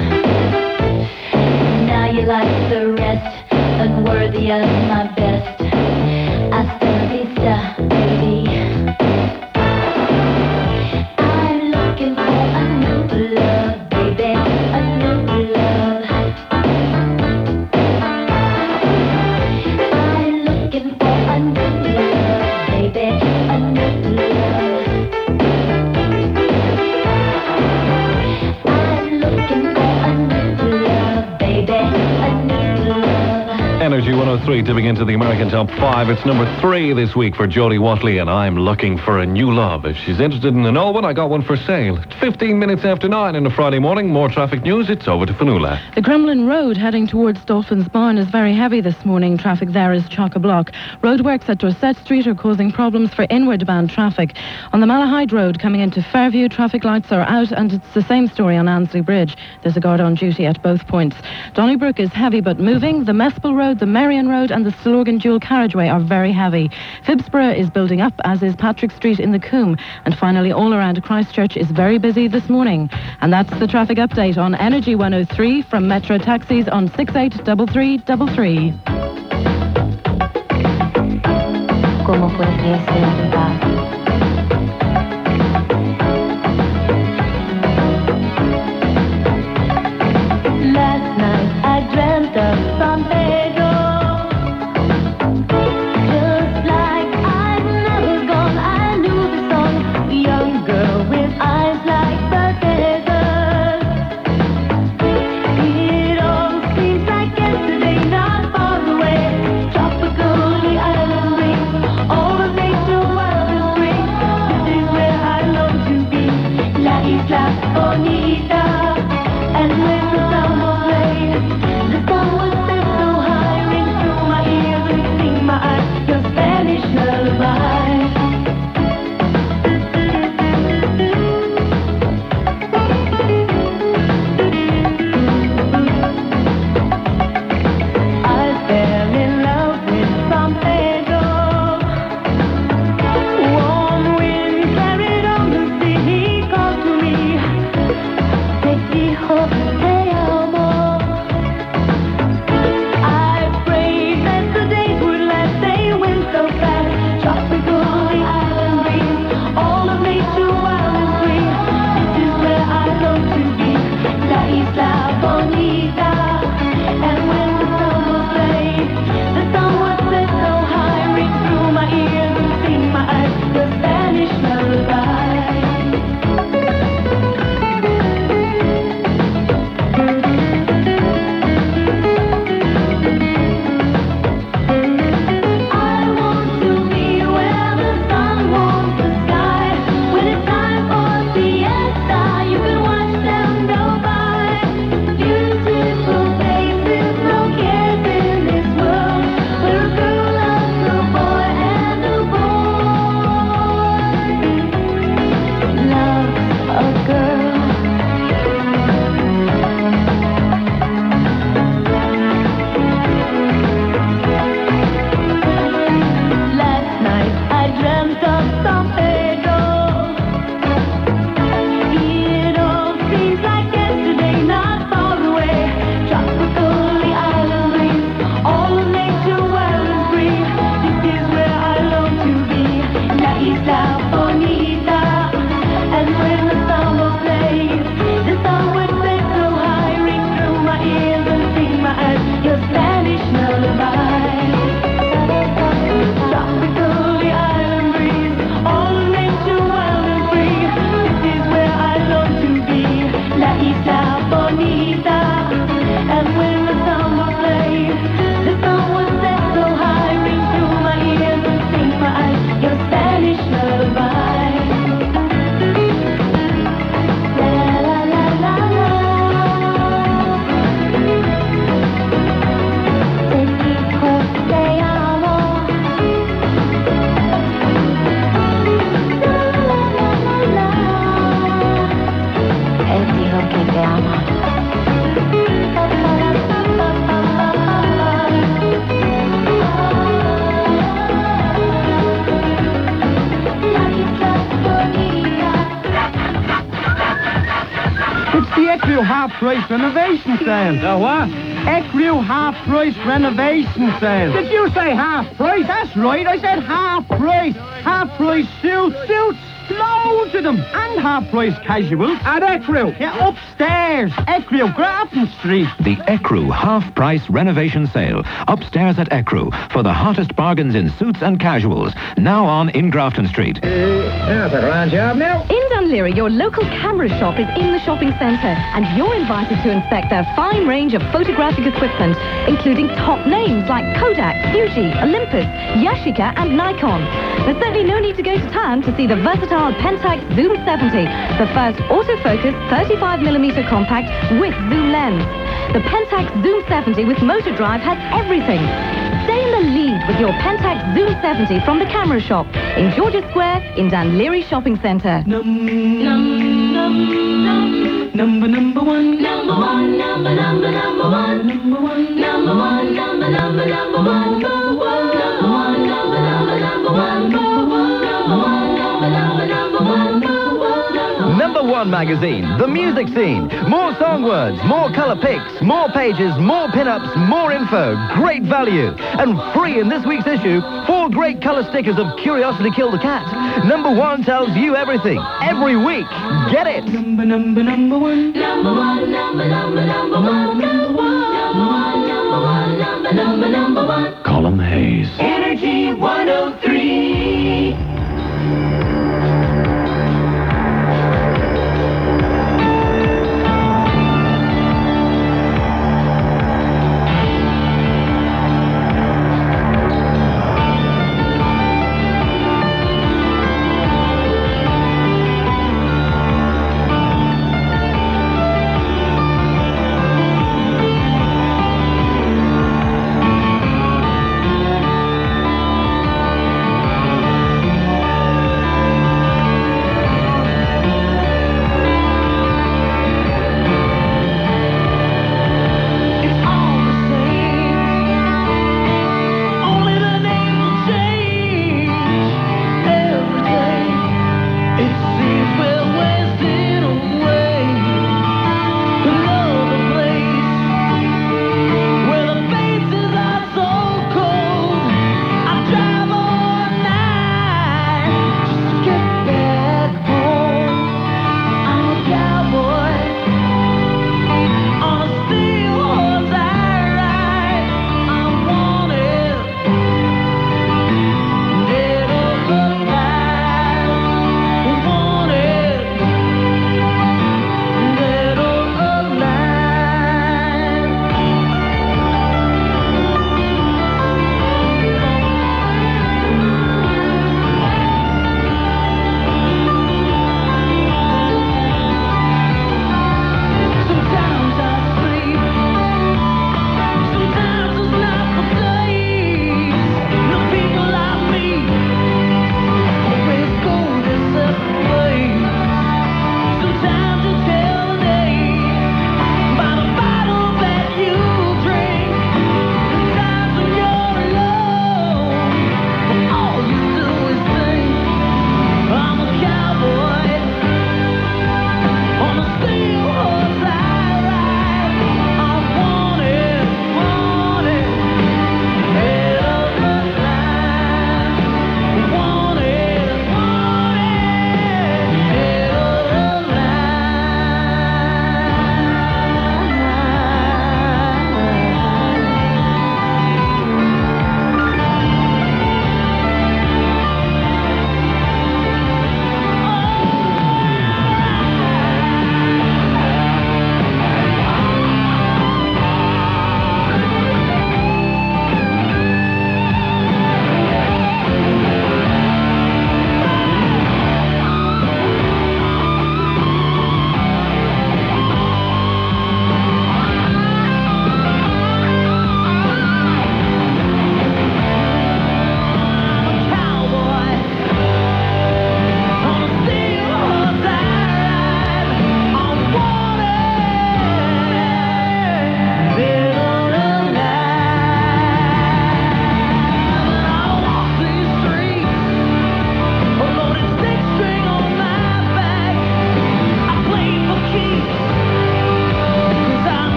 Now you like the rest, unworthy of my best. Hasta la vista, baby. I'm looking for a new love, baby, a new love. I'm looking for a new love, baby, a new love. I'm looking for a new love, baby, a new love. Energy one oh three dipping into the American Top five. It's number three this week for Jodie Watley, and I'm looking for a new love. If she's interested in an old one, I got one for sale. It's fifteen minutes after nine on a Friday morning. More traffic news. It's over to Fanula. The Crumlin Road heading towards Dolphin's Barn is very heavy this morning. Traffic there is chock-a-block. Roadworks at Dorset Street are causing problems for inward-bound traffic. On the Malahide Road coming into Fairview, traffic lights are out, and it's the same story on Annesley Bridge. There's a guard on duty at both points. Donnybrook is heavy but moving. The Mespel Road, the Marion Road and the Stillorgan dual carriageway are very heavy. Phibsborough is building up, as is Patrick Street in the Coombe. And finally, all around Christchurch is very busy this morning. And that's the traffic update on Energy one oh three from Metro Taxis on six eight three three three three. ¿Cómo puede ser verdad? Last night I dreamt of San Pedro. Just like I've never gone, I knew the song. Young girl with eyes like the desert. It all seems like yesterday, not far away. Tropical, the island breeze, all of nature wild and Ecru half-price renovation sale. The what? Ecru half-price renovation sale. Did you say half price? That's right, I said half-price. Half-price suits, suits, loads of them. And half-price casuals. At Ecru? Yeah, upstairs. Ecru, Grafton Street. The Ecru half-price renovation sale. Upstairs at Ecru for the hottest bargains in suits and casuals. Now on in Grafton Street. That's a grand job now. In Dunleary, your local camera shop is in the shopping centre, and you're invited to inspect their fine range of photographic equipment, including top names like Kodak, Fuji, Olympus, Yashica and Nikon. There's certainly no need to go to town to see the versatile Pentax Zoom seventy, the first autofocus thirty-five millimeter compact with zoom lens. The Pentax Zoom seventy with motor drive has everything. Stay in the lead with your Pentax Zoom seventy from the camera shop in Georgia Square in Dunleary Shopping Centre. Num, num, num, num. Number, number one. Number one, number, number, number one. Number one, number one, number, number, number one. Number one, number one, number, number, number one. Number one, number one, number, number, number one. Number One magazine, the music scene. More song words, more colour picks, more pages, more pin-ups, more info, great value. And free in this week's issue, four great colour stickers of Curiosity Kill the Cat. Number One tells you everything, every week. Get it! Number, number, number one. Number one, number, number, number one. Number one, number one, number one, number, number, number one. Colin Hayes. Energy one oh three.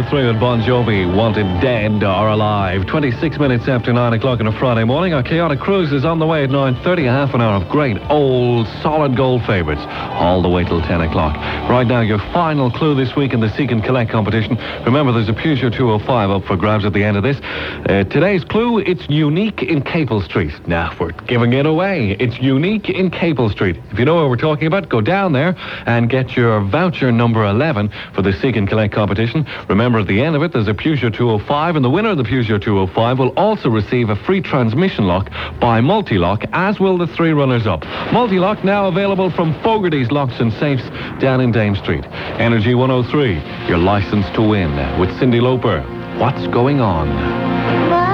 three with Bon Jovi, Wanted Dead or Alive. twenty-six minutes after nine o'clock on a Friday morning. Our Chaotic Cruise is on the way at nine thirty, a half an hour of great old solid gold favourites, all the way till ten o'clock. Right now, your final clue this week in the Seek and Collect competition. Remember, there's a Peugeot two oh five up for grabs at the end of this. Uh, today's clue, it's unique in Capel Street. Now, we're giving it away. It's unique in Capel Street. If you know what we're talking about, go down there and get your voucher number eleven for the Seek and Collect competition. Remember, at the end of it, there's a Peugeot two oh five, and the winner of the Peugeot two oh five will also receive a free transmission lock by Multilock, as will the three runners-up. Multilock now available from Fogarty's Locks and Safes down in Dame Street. Energy one oh three, your license to win with Cyndi Lauper. What's going on?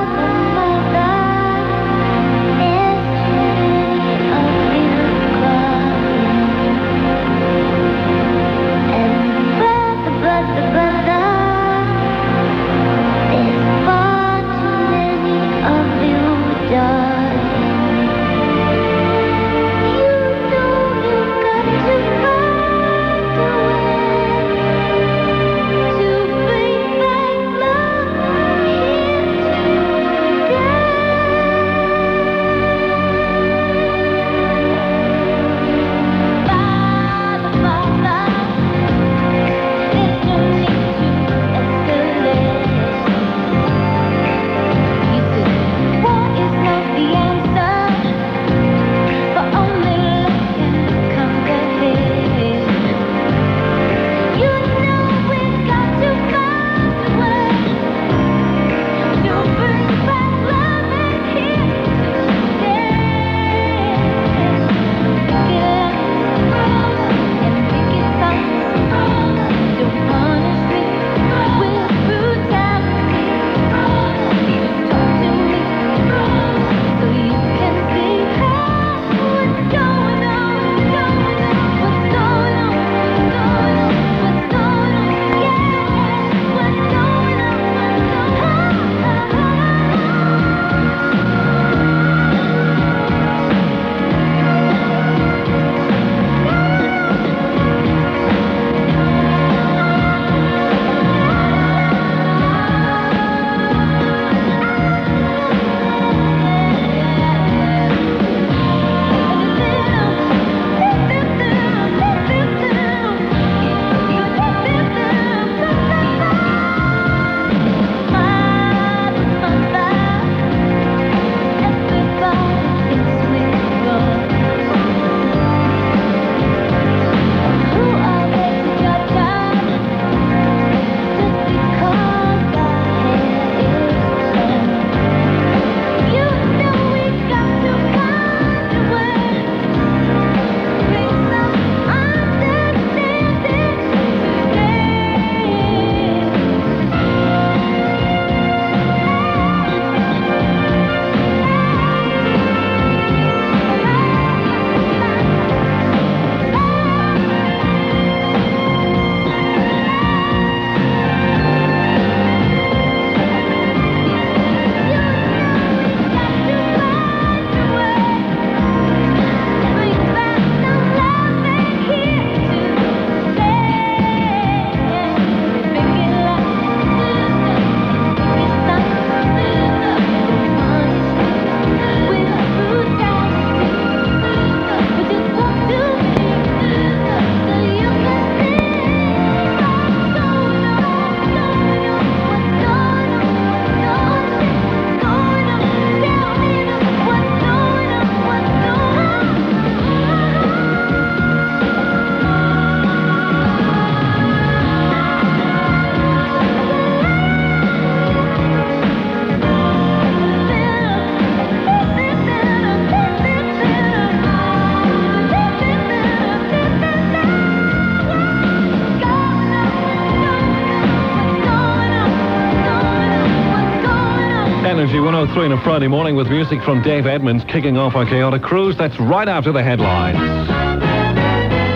Energy one oh three on a Friday morning with music from Dave Edmonds kicking off our Chaotic Cruise. That's right after the headlines.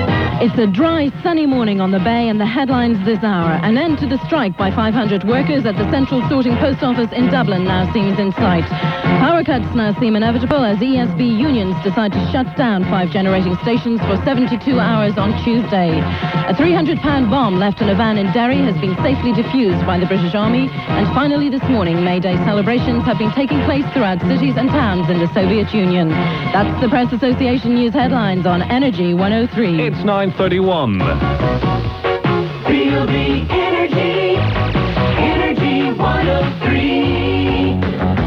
It's a dry, sunny morning on the bay, and the headlines this hour. An end to the strike by five hundred workers at the Central Sorting Post Office in Dublin now seems in sight. Power cuts now seem inevitable as E S B unions decide to shut down five generating stations for seventy-two hours on Tuesday. A three hundred pound bomb left in a van in Derry has been safely defused by the British Army. And finally this morning, May Day celebrations have been taking place throughout cities and towns in the Soviet Union. That's the Press Association News headlines on Energy one oh three. It's nine thirty-one. Real big energy, energy one oh three.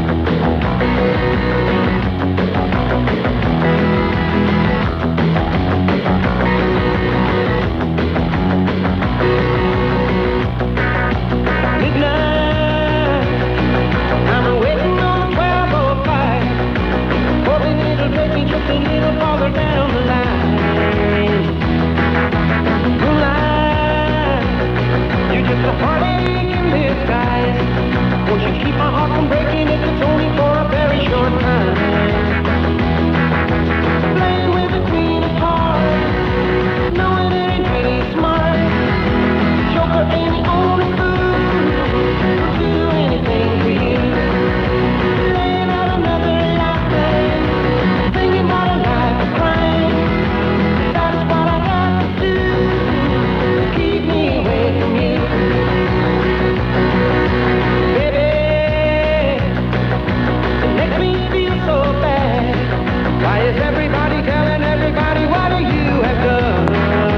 Midnight, I'm waiting on twelve oh five, hoping it'll take me just a little farther down the line. Just a heartache in disguise. Won't you keep my heart from breaking if it's only for a very short time? Playing with the queen of hearts, knowing it ain't really smart. Joker ain't the only fool who'll do anything for you. Laying out another lifetime, thinking about a life of crime. That's what I got to do to keep me away from you. Why is everybody telling everybody what you have done?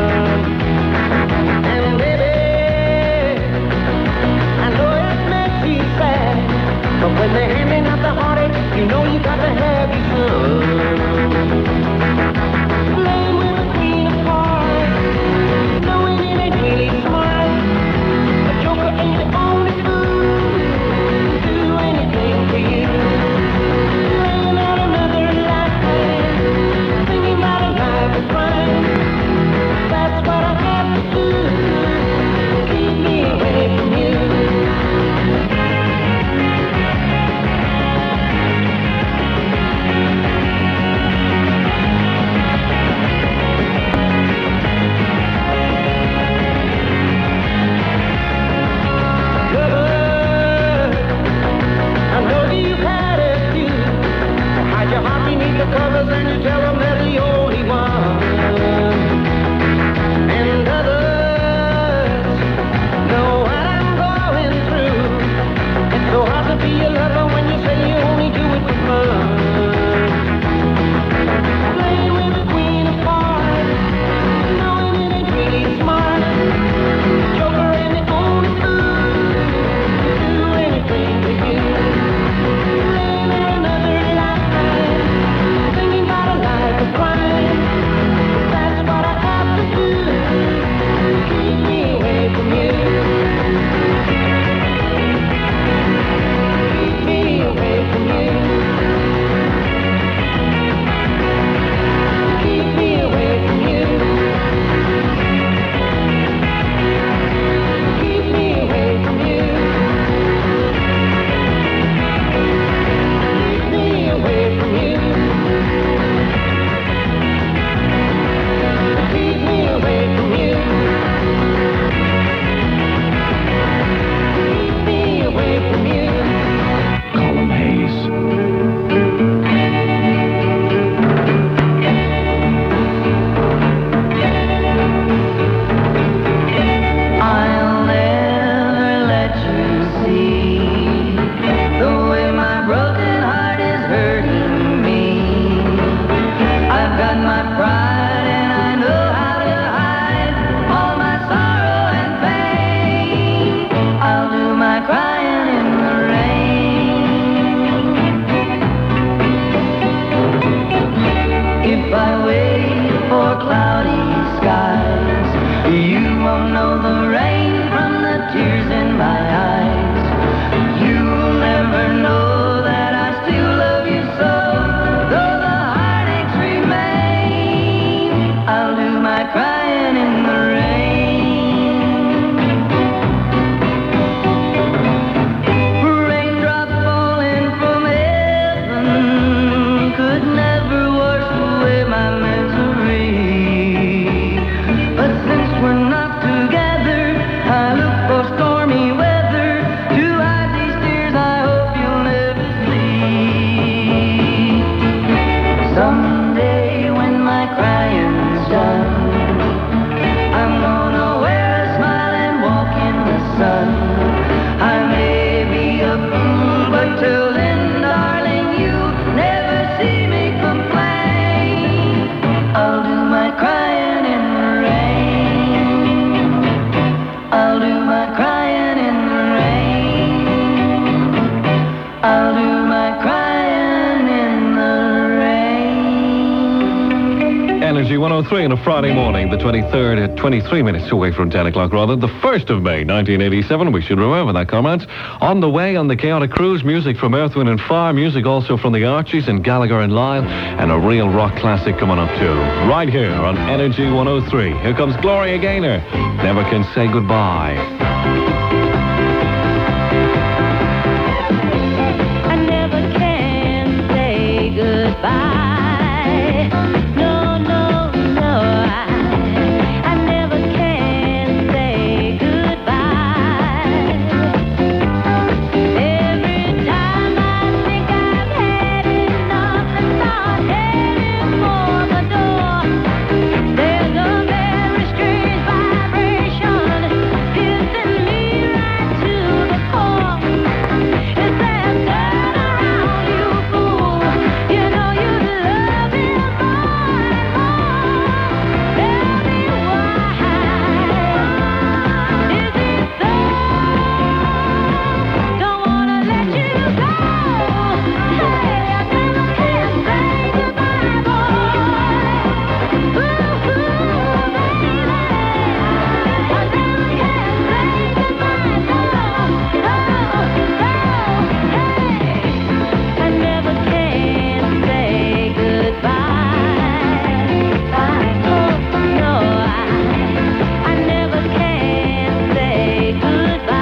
And baby, I know it makes you sad, but when they're handing out the heartache, you know you got to have your son. Playing with the queen of hearts, knowing it ain't really smart. A joker ain't the only fool who'll do anything for you. Laying out another thinking about a life of crime. That's what I have to do to keep me away from you. Lover, I know you've had a few. Hide your heart beneath the covers and you tell them they're the only one. And others know what I'm going through. It's so hard to be a lover when you say you only do it for fun. Playing with the queen of hearts, knowing it ain't really smart. Joker ain't the only fool to do anything for you. Laying out another lifetime, thinking about a life of crime. That's what I have to do to keep me away from you. Keep me away from you. Keep me away from you. Keep me away from you. Keep me away from you. Keep me away from you. Keep me away from you. Colin Hayes. I'll never let you see the way my broken heart is hurting me. I've got my pride and I know how to hide all my sorrow and pain. I'll do my crying in the rain. If I wait for cloudy skies, you won't know the rain from the tears in my eyes. You'll never know that I still love you so, though the heartaches remain. I'll do my crying in the rain. Raindrops falling from heaven could never wash away my misery. oh three on a Friday morning, the twenty-third, at twenty-three minutes away from ten o'clock, rather. The first of May, nineteen eighty-seven. We should remember that, comrades. On the way on the Chaotic Cruise, music from Earth, Wind and Fire, music also from the Archies and Gallagher and Lyle, and a real rock classic coming up too. Right here on Energy one oh three. Here comes Gloria Gaynor. Never Can Say Goodbye. I never can say goodbye. No, no, no. I, I never can say goodbye. Every time I think I've had enough and start heading for the door, there's a very strange vibration piercing me right to the core. It says, turn around, you fool. You know you love him more and more. Tell me why. Is it so? Don't wanna let you go. Hey, I never can say goodbye, boy. Ooh, ooh, baby. I never can say goodbye, no, no, no. Hey, I never can say goodbye. Oh, no, I, I never can say goodbye.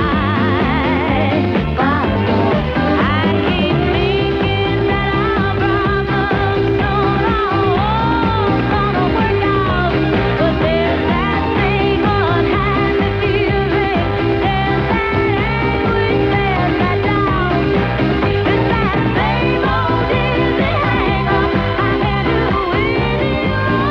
I keep thinking that our problems soon are gonna work out, but there's that same unhappy feeling, there's that anguish, there's that doubt. It's that same old dizzy hang-up I had to win you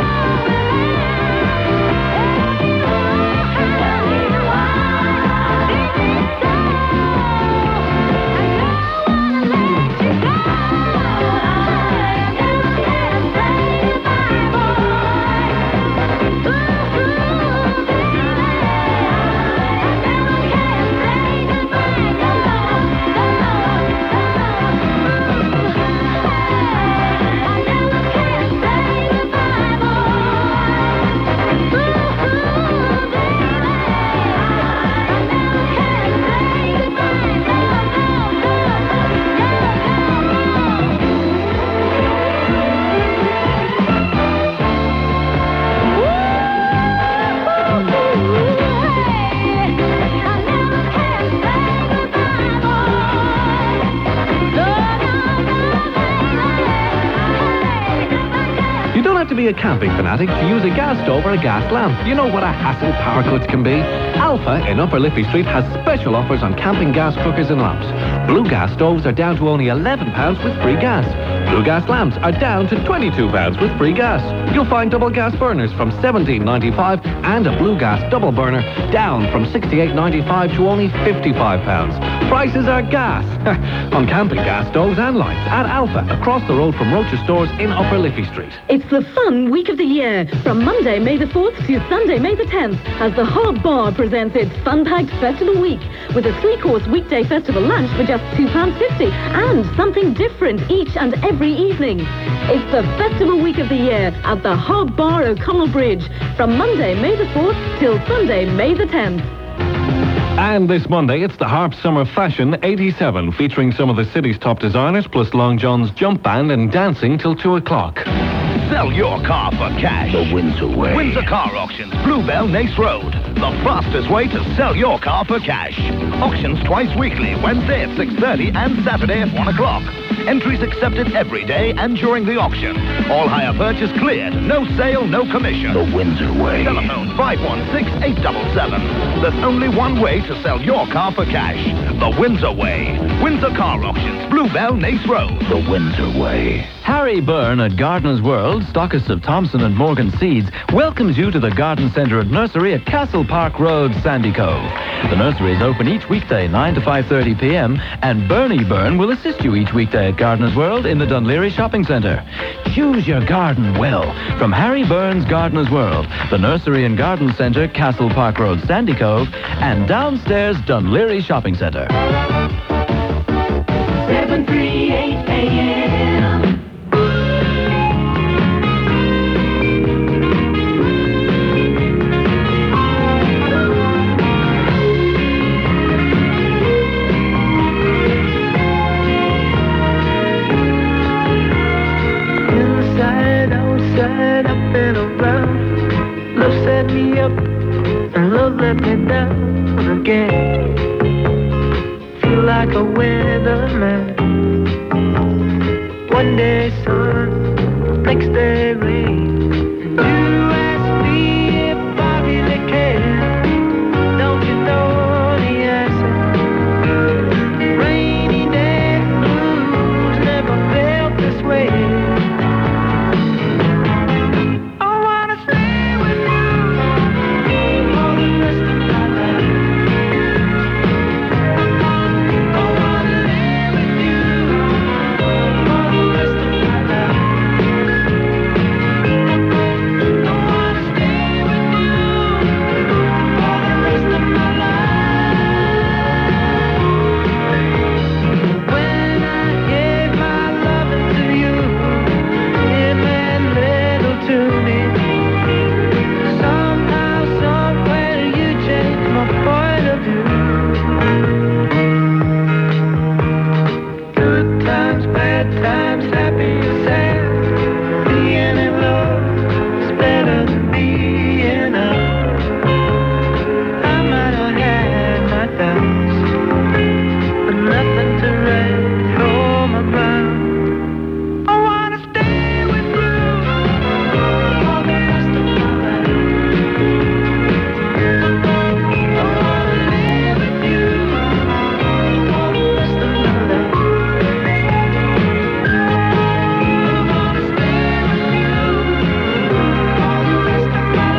You don't have to be a camping fanatic to use a gas stove or a gas lamp. You know what a hassle power cuts can be? Alpha in Upper Liffey Street has special offers on camping gas cookers and lamps. Blue gas stoves are down to only eleven pounds with free gas. Blue gas lamps are down to twenty-two pounds with free gas. You'll find double gas burners from seventeen ninety-five and a blue gas double burner down from sixty-eight ninety-five to only fifty-five pounds. Prices are gas on camping gas stoves and lights at Alpha across the road from Rocher Stores in Upper Liffey Street. It's the fun week of the year, from Monday, May the fourth to Sunday, May the tenth, as the Hob Bar presents its fun-packed festival week, with a three-course weekday festival lunch for just two pounds fifty, and something different each and every evening. It's the festival week of the year at the Hob Bar O'Connell Bridge, from Monday, May the fourth till Sunday, May the tenth. And this Monday, it's the Harp Summer Fashion eighty-seven, featuring some of the city's top designers, plus Long John's Jump Band and dancing till two o'clock. Sell your car for cash. The Windsor Way. Windsor Car Auctions, Bluebell, Nace Road. The fastest way to sell your car for cash. Auctions twice weekly, Wednesday at six thirty and Saturday at one o'clock. Entries accepted every day and during the auction. All hire purchase cleared. No sale, no commission. The Windsor Way. Telephone five one six, eight seven seven. There's only one way to sell your car for cash. The Windsor Way. Windsor Car Auctions, Bluebell, Nace Road. The Windsor Way. Harry Byrne at Gardeners World, stockist of Thompson and Morgan Seeds, welcomes you to the Garden Centre and Nursery at Castle Park Road, Sandy Cove. The nursery is open each weekday, nine to five thirty p.m, and Bernie Byrne will assist you each weekday at Gardeners World in the Dunleary Shopping Centre. Choose your garden well from Harry Byrne's Gardeners World, the Nursery and Garden Centre, Castle Park Road, Sandy Cove, and downstairs Dunleary Shopping Centre. seven thirty-eight a.m. again. Feel like a weatherman. One day sun, next day rain. You ask me if I really care. Don't you know the answer? Rainy day blues never felt this way. I wanna stay with you for the rest of my life. I wanna live with you for the rest of my life. I wanna stay with you for the rest of my life. When I gave my loving to you, it meant little to me. Somehow, somewhere, you changed my point of view. Good times, bad times, happy or sad, being in love is better than being up. I might have had my doubts, but nothing to raise all my ground. I wanna stay with you for the rest of my life. I wanna live with you for the rest of my life. I wanna stay with you for the rest of my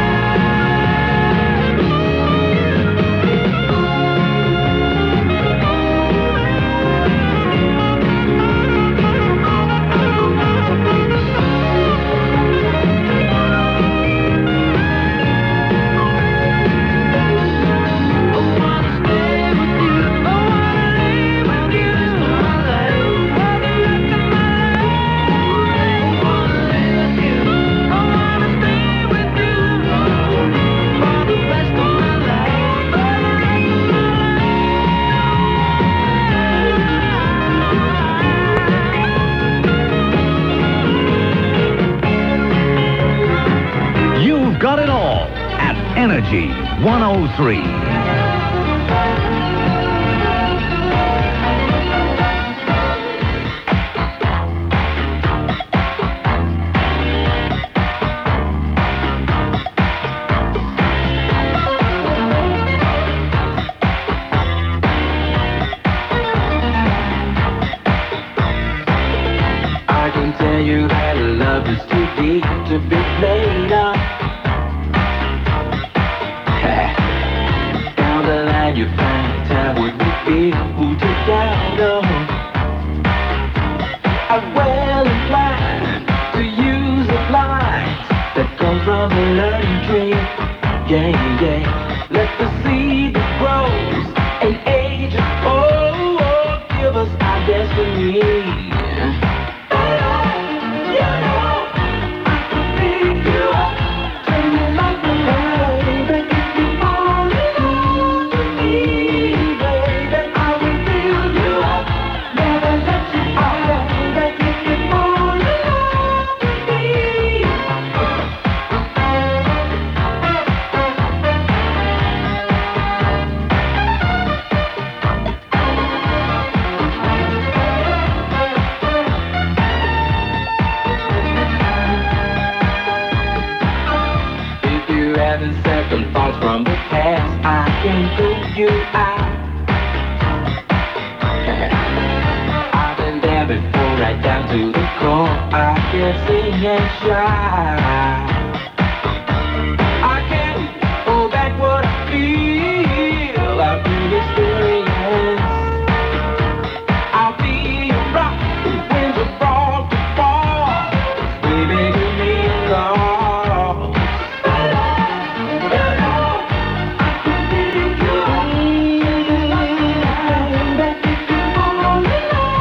You've got it all at Energy one oh three. I can tell you that love is too deep to be played up. Down the line you find time when you feel who to down on. I'm well inclined to use the lines that come from the learning tree. Yeah, yeah. Let the seed that grows and ages, oh, oh, give us our destiny. Second thoughts from the past, I can prove you out. I've been there before, right down to the core. I can sing and shout. I can hold back what I feel. I've been experienced. I'll be a rock when the fall to fall. Baby, give me a call.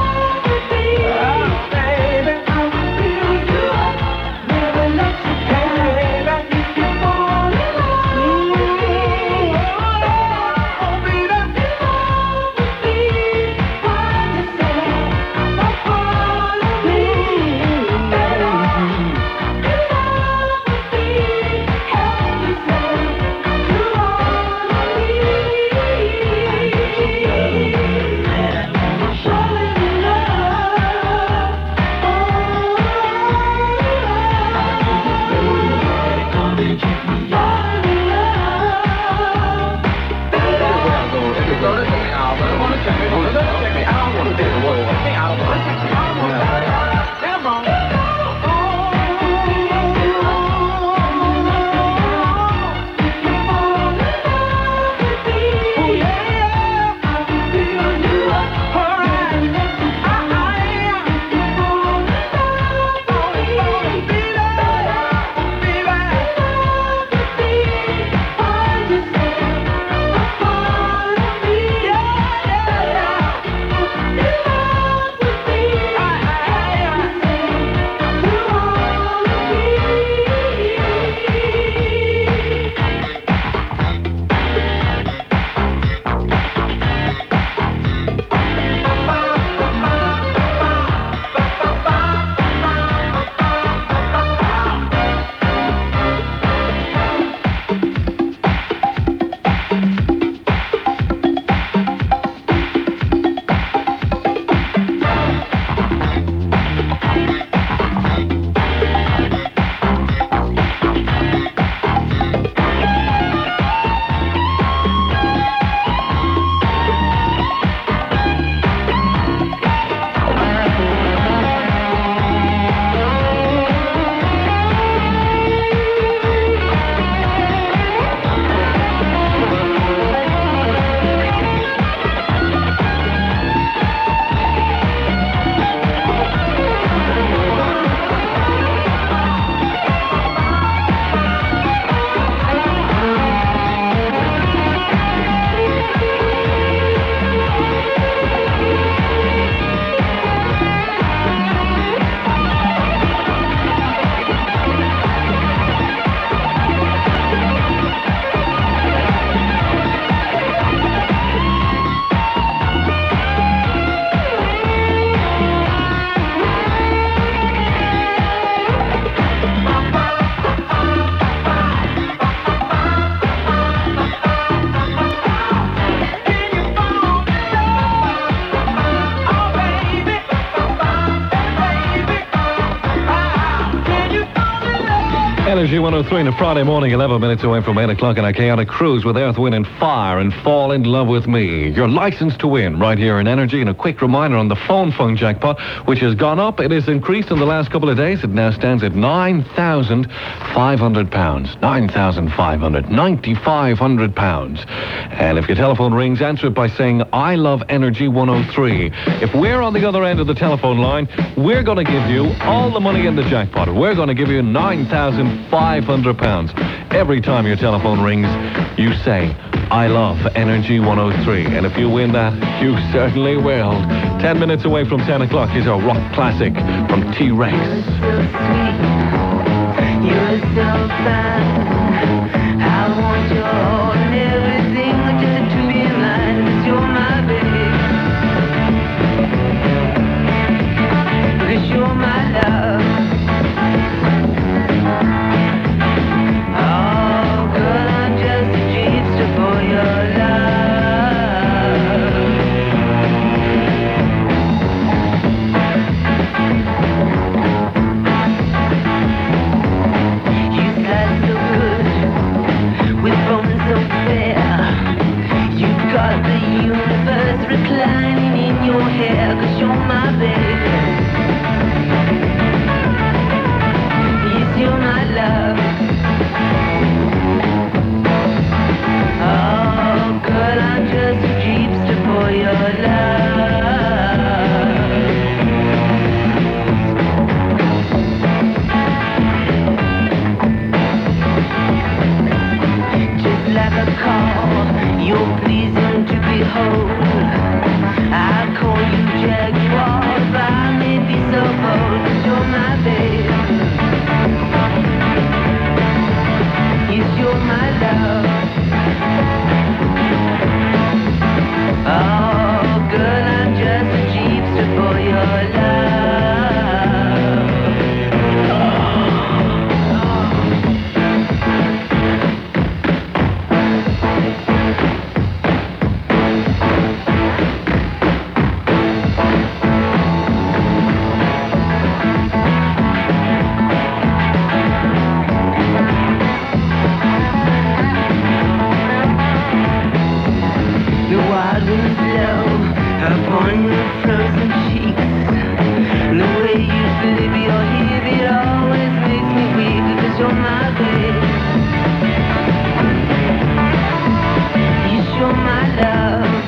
Baby, I will feel you. Never let you go. Energy one oh three on a Friday morning, eleven minutes away from eight o'clock on a chaotic cruise with Earth, Wind and Fire and Fall in Love with Me. Your license to win right here in Energy. And a quick reminder on the phone phone jackpot, which has gone up. It has increased in the last couple of days. It now stands at nine thousand five hundred pounds. nine thousand five hundred. nine thousand five hundred pounds. And if your telephone rings, answer it by saying, I love Energy one oh three. If we're on the other end of the telephone line, we're going to give you all the money in the jackpot. We're going to give you nine thousand five hundred pounds. Every time your telephone rings, you say, I love Energy one oh three. And if you win that, you certainly will. Ten minutes away from ten o'clock is a rock classic from T-Rex. You're so fine. I want your all and everything just to be mine. 'Cause you're my baby. 'Cause you're my love. Oh, girl, I'm just a gypsy for your love. You got so good, with bones so fair. You got the universe reclining in your hair. 'Cause you're my baby. Yes, you're my love. Oh, girl, I'm just a jeepster for your love. Just like a call, you're pleasing to behold. I call you Jaguar, but I may be so bold. 'Cause you're my baby. Yes, you're my love. Oh, girl, I'm just a jeepster for your love. The wild winds blow upon your frozen cheeks. The way you flip your hip, it always makes me weak. Because you're my baby. Yes, you're my love.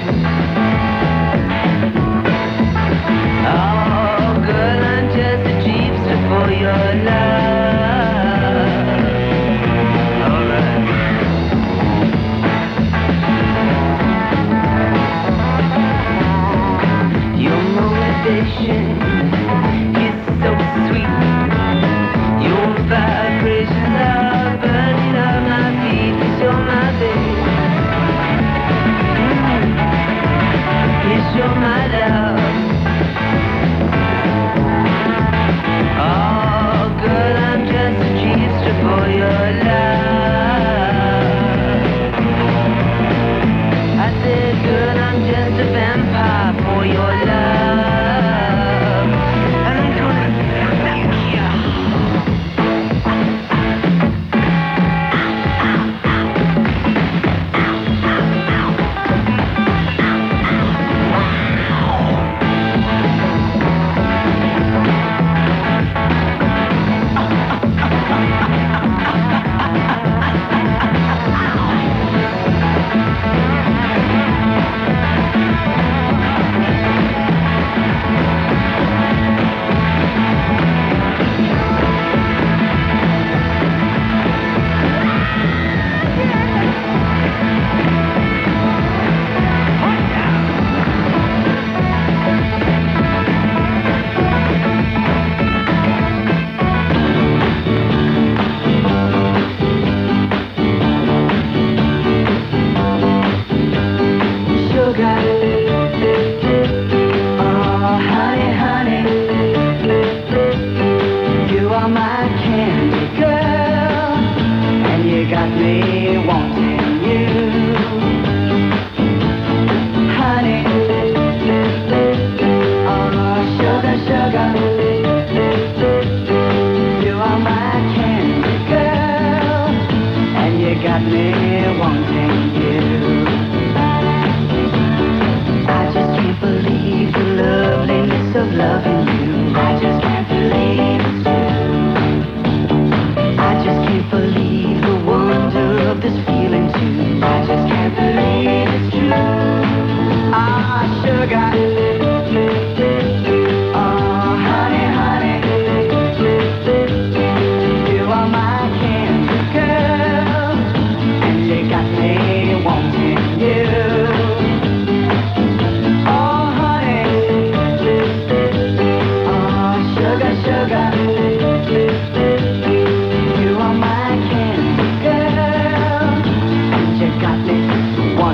Oh, girl, I'm just a jeepster for your love. Alright. You're moving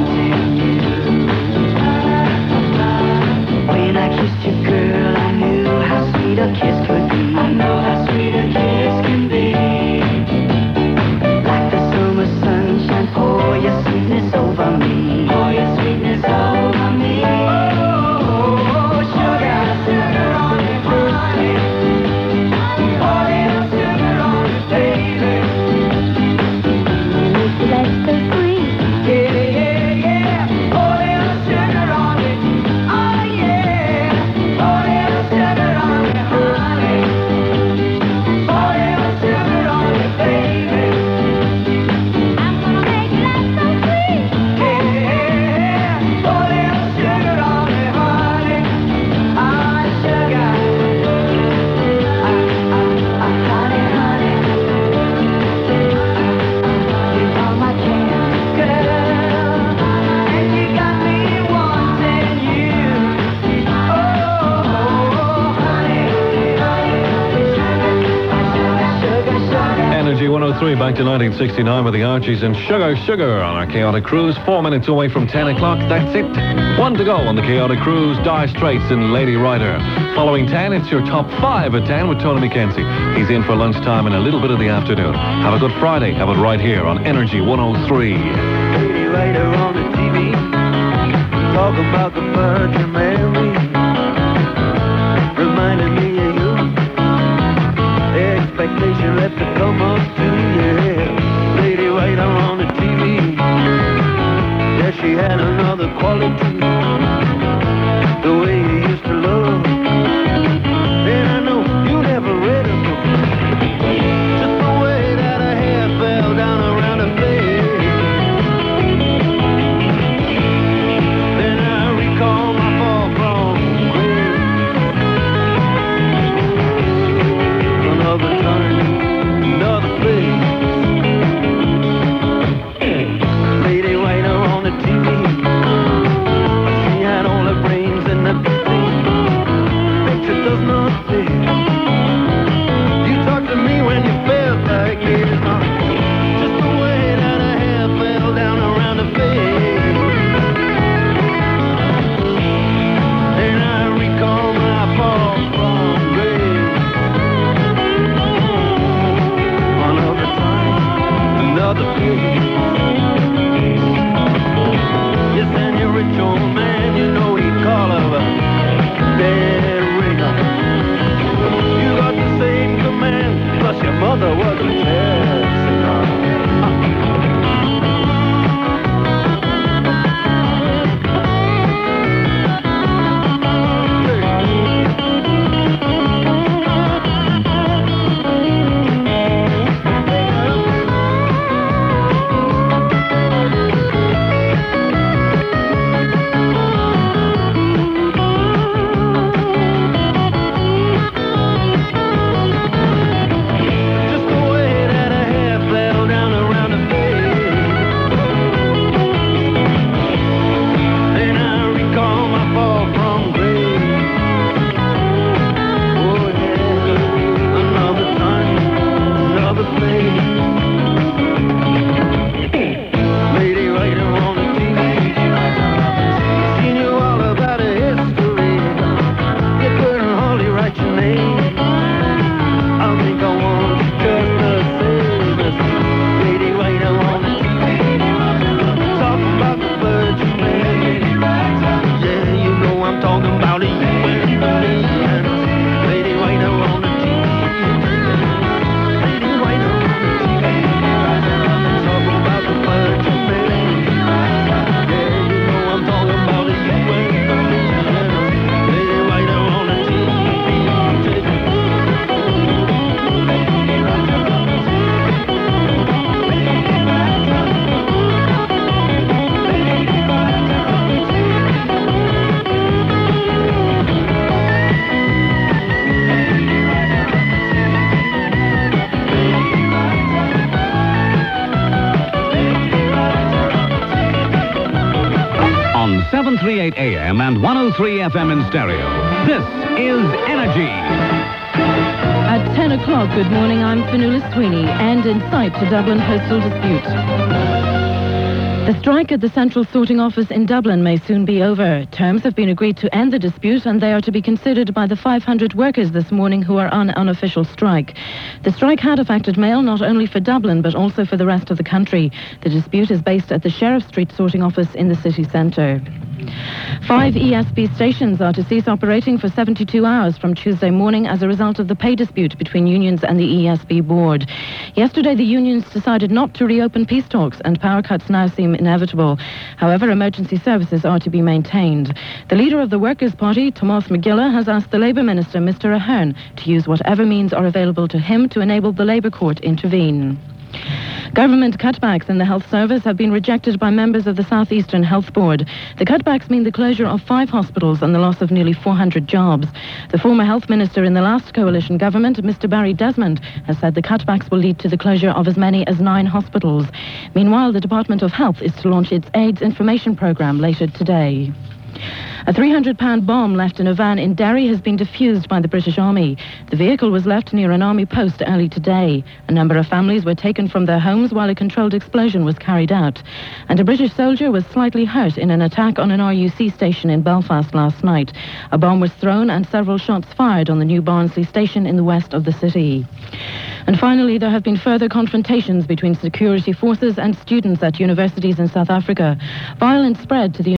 wanting you. When I kissed you, girl, I knew how sweet a kiss could be. I know how sweet a kiss can be. Like the summer sunshine, pour your sweetness over me. Pour your sweetness over me. Oh, sugar, sugar on me, honey. Pour little sugar on me, baby. Let's go sweet. Yeah, yeah, yeah. Pour little sugar on me. Oh, yeah. Pour little sugar on me, honey. Pour little sugar on me, baby. I'm gonna make life so sweet. Yeah. Pour little sugar on me, honey. Ah, sugar. Ah, ah, ah, honey, honey. You are my candy girl, and you got me wanting you. Oh, honey, sugar, sugar. Energy one oh three back to nineteen sixty-nine with the Archies and Sugar Sugar on our Chaotic Cruise. Four minutes away from ten o'clock. That's it. One to go on the Chaotic Cruise. Dire Straits and Lady Rider. Following ten, it's your top five at ten with Tony McKenzie. He's in for lunchtime in a little bit of the afternoon. Have a good Friday. Have it right here on Energy one oh three. Lady Rider on the T V, talk about the Virgin Mary, reminding me of you. The expectation left to come up to yeah. Lady Rider on the T V, yeah, she had another quality, the way you used to love. And I know you never read a book, just the way that her hair fell down around her face. Then I recall my fall from grace. Another time, another place. Lady Rider on the T V, she had all her brains in the picture. Picture does not fit. You talked to me when you felt like it. Just the way that her hair fell down around her face. And I recall my fall from grace. Another time, another place. Yes, and your rich old man, you know he'd call her a dead ringer. You got the same command, plus your mother was a jazz singer. Just the way that her hair fell down around her face. And I recall my fall from grace. Oh yeah, another time, another place. Lady Rider on the T V, she knew all about her history. You couldn't hardly write your name. I think I want just the same as Lady Rider on the T V. Talk about the Virgin Mary. Yeah, you know I'm talking about you and me. Lady Rider on the T V. Lady Rider on the T V. Talk about the Virgin Mary. Yeah, you know I'm talking about you and me. Lady Rider on the T V. On seven thirty-eight A M and one oh three F M in stereo. This is Energy. At ten o'clock, good morning, I'm Fionnuala Sweeney, and in sight to Dublin postal dispute. The strike at the Central Sorting Office in Dublin may soon be over. Terms have been agreed to end the dispute and they are to be considered by the five hundred workers this morning who are on unofficial strike. The strike had affected mail not only for Dublin but also for the rest of the country. The dispute is based at the Sheriff Street Sorting Office in the city centre. Five E S B stations are to cease operating for seventy-two hours from Tuesday morning as a result of the pay dispute between unions and the E S B board. Yesterday, the unions decided not to reopen peace talks and power cuts now seem inevitable. However, emergency services are to be maintained. The leader of the Workers' Party, Tomás McGilla, has asked the Labour Minister, Mister Ahern, to use whatever means are available to him to enable the Labour Court intervene. Government cutbacks in the health service have been rejected by members of the South Eastern Health Board. The cutbacks mean the closure of five hospitals and the loss of nearly four hundred jobs. The former health minister in the last coalition government, Mister Barry Desmond, has said the cutbacks will lead to the closure of as many as nine hospitals. Meanwhile, the Department of Health is to launch its AIDS information programme later today. A three hundred pound bomb left in a van in Derry has been defused by the British Army. The vehicle was left near an army post early today. A number of families were taken from their homes while a controlled explosion was carried out. And a British soldier was slightly hurt in an attack on an R U C station in Belfast last night. A bomb was thrown and several shots fired on the new Barnsley station in the west of the city. And finally, there have been further confrontations between security forces and students at universities in South Africa. Violence spread to the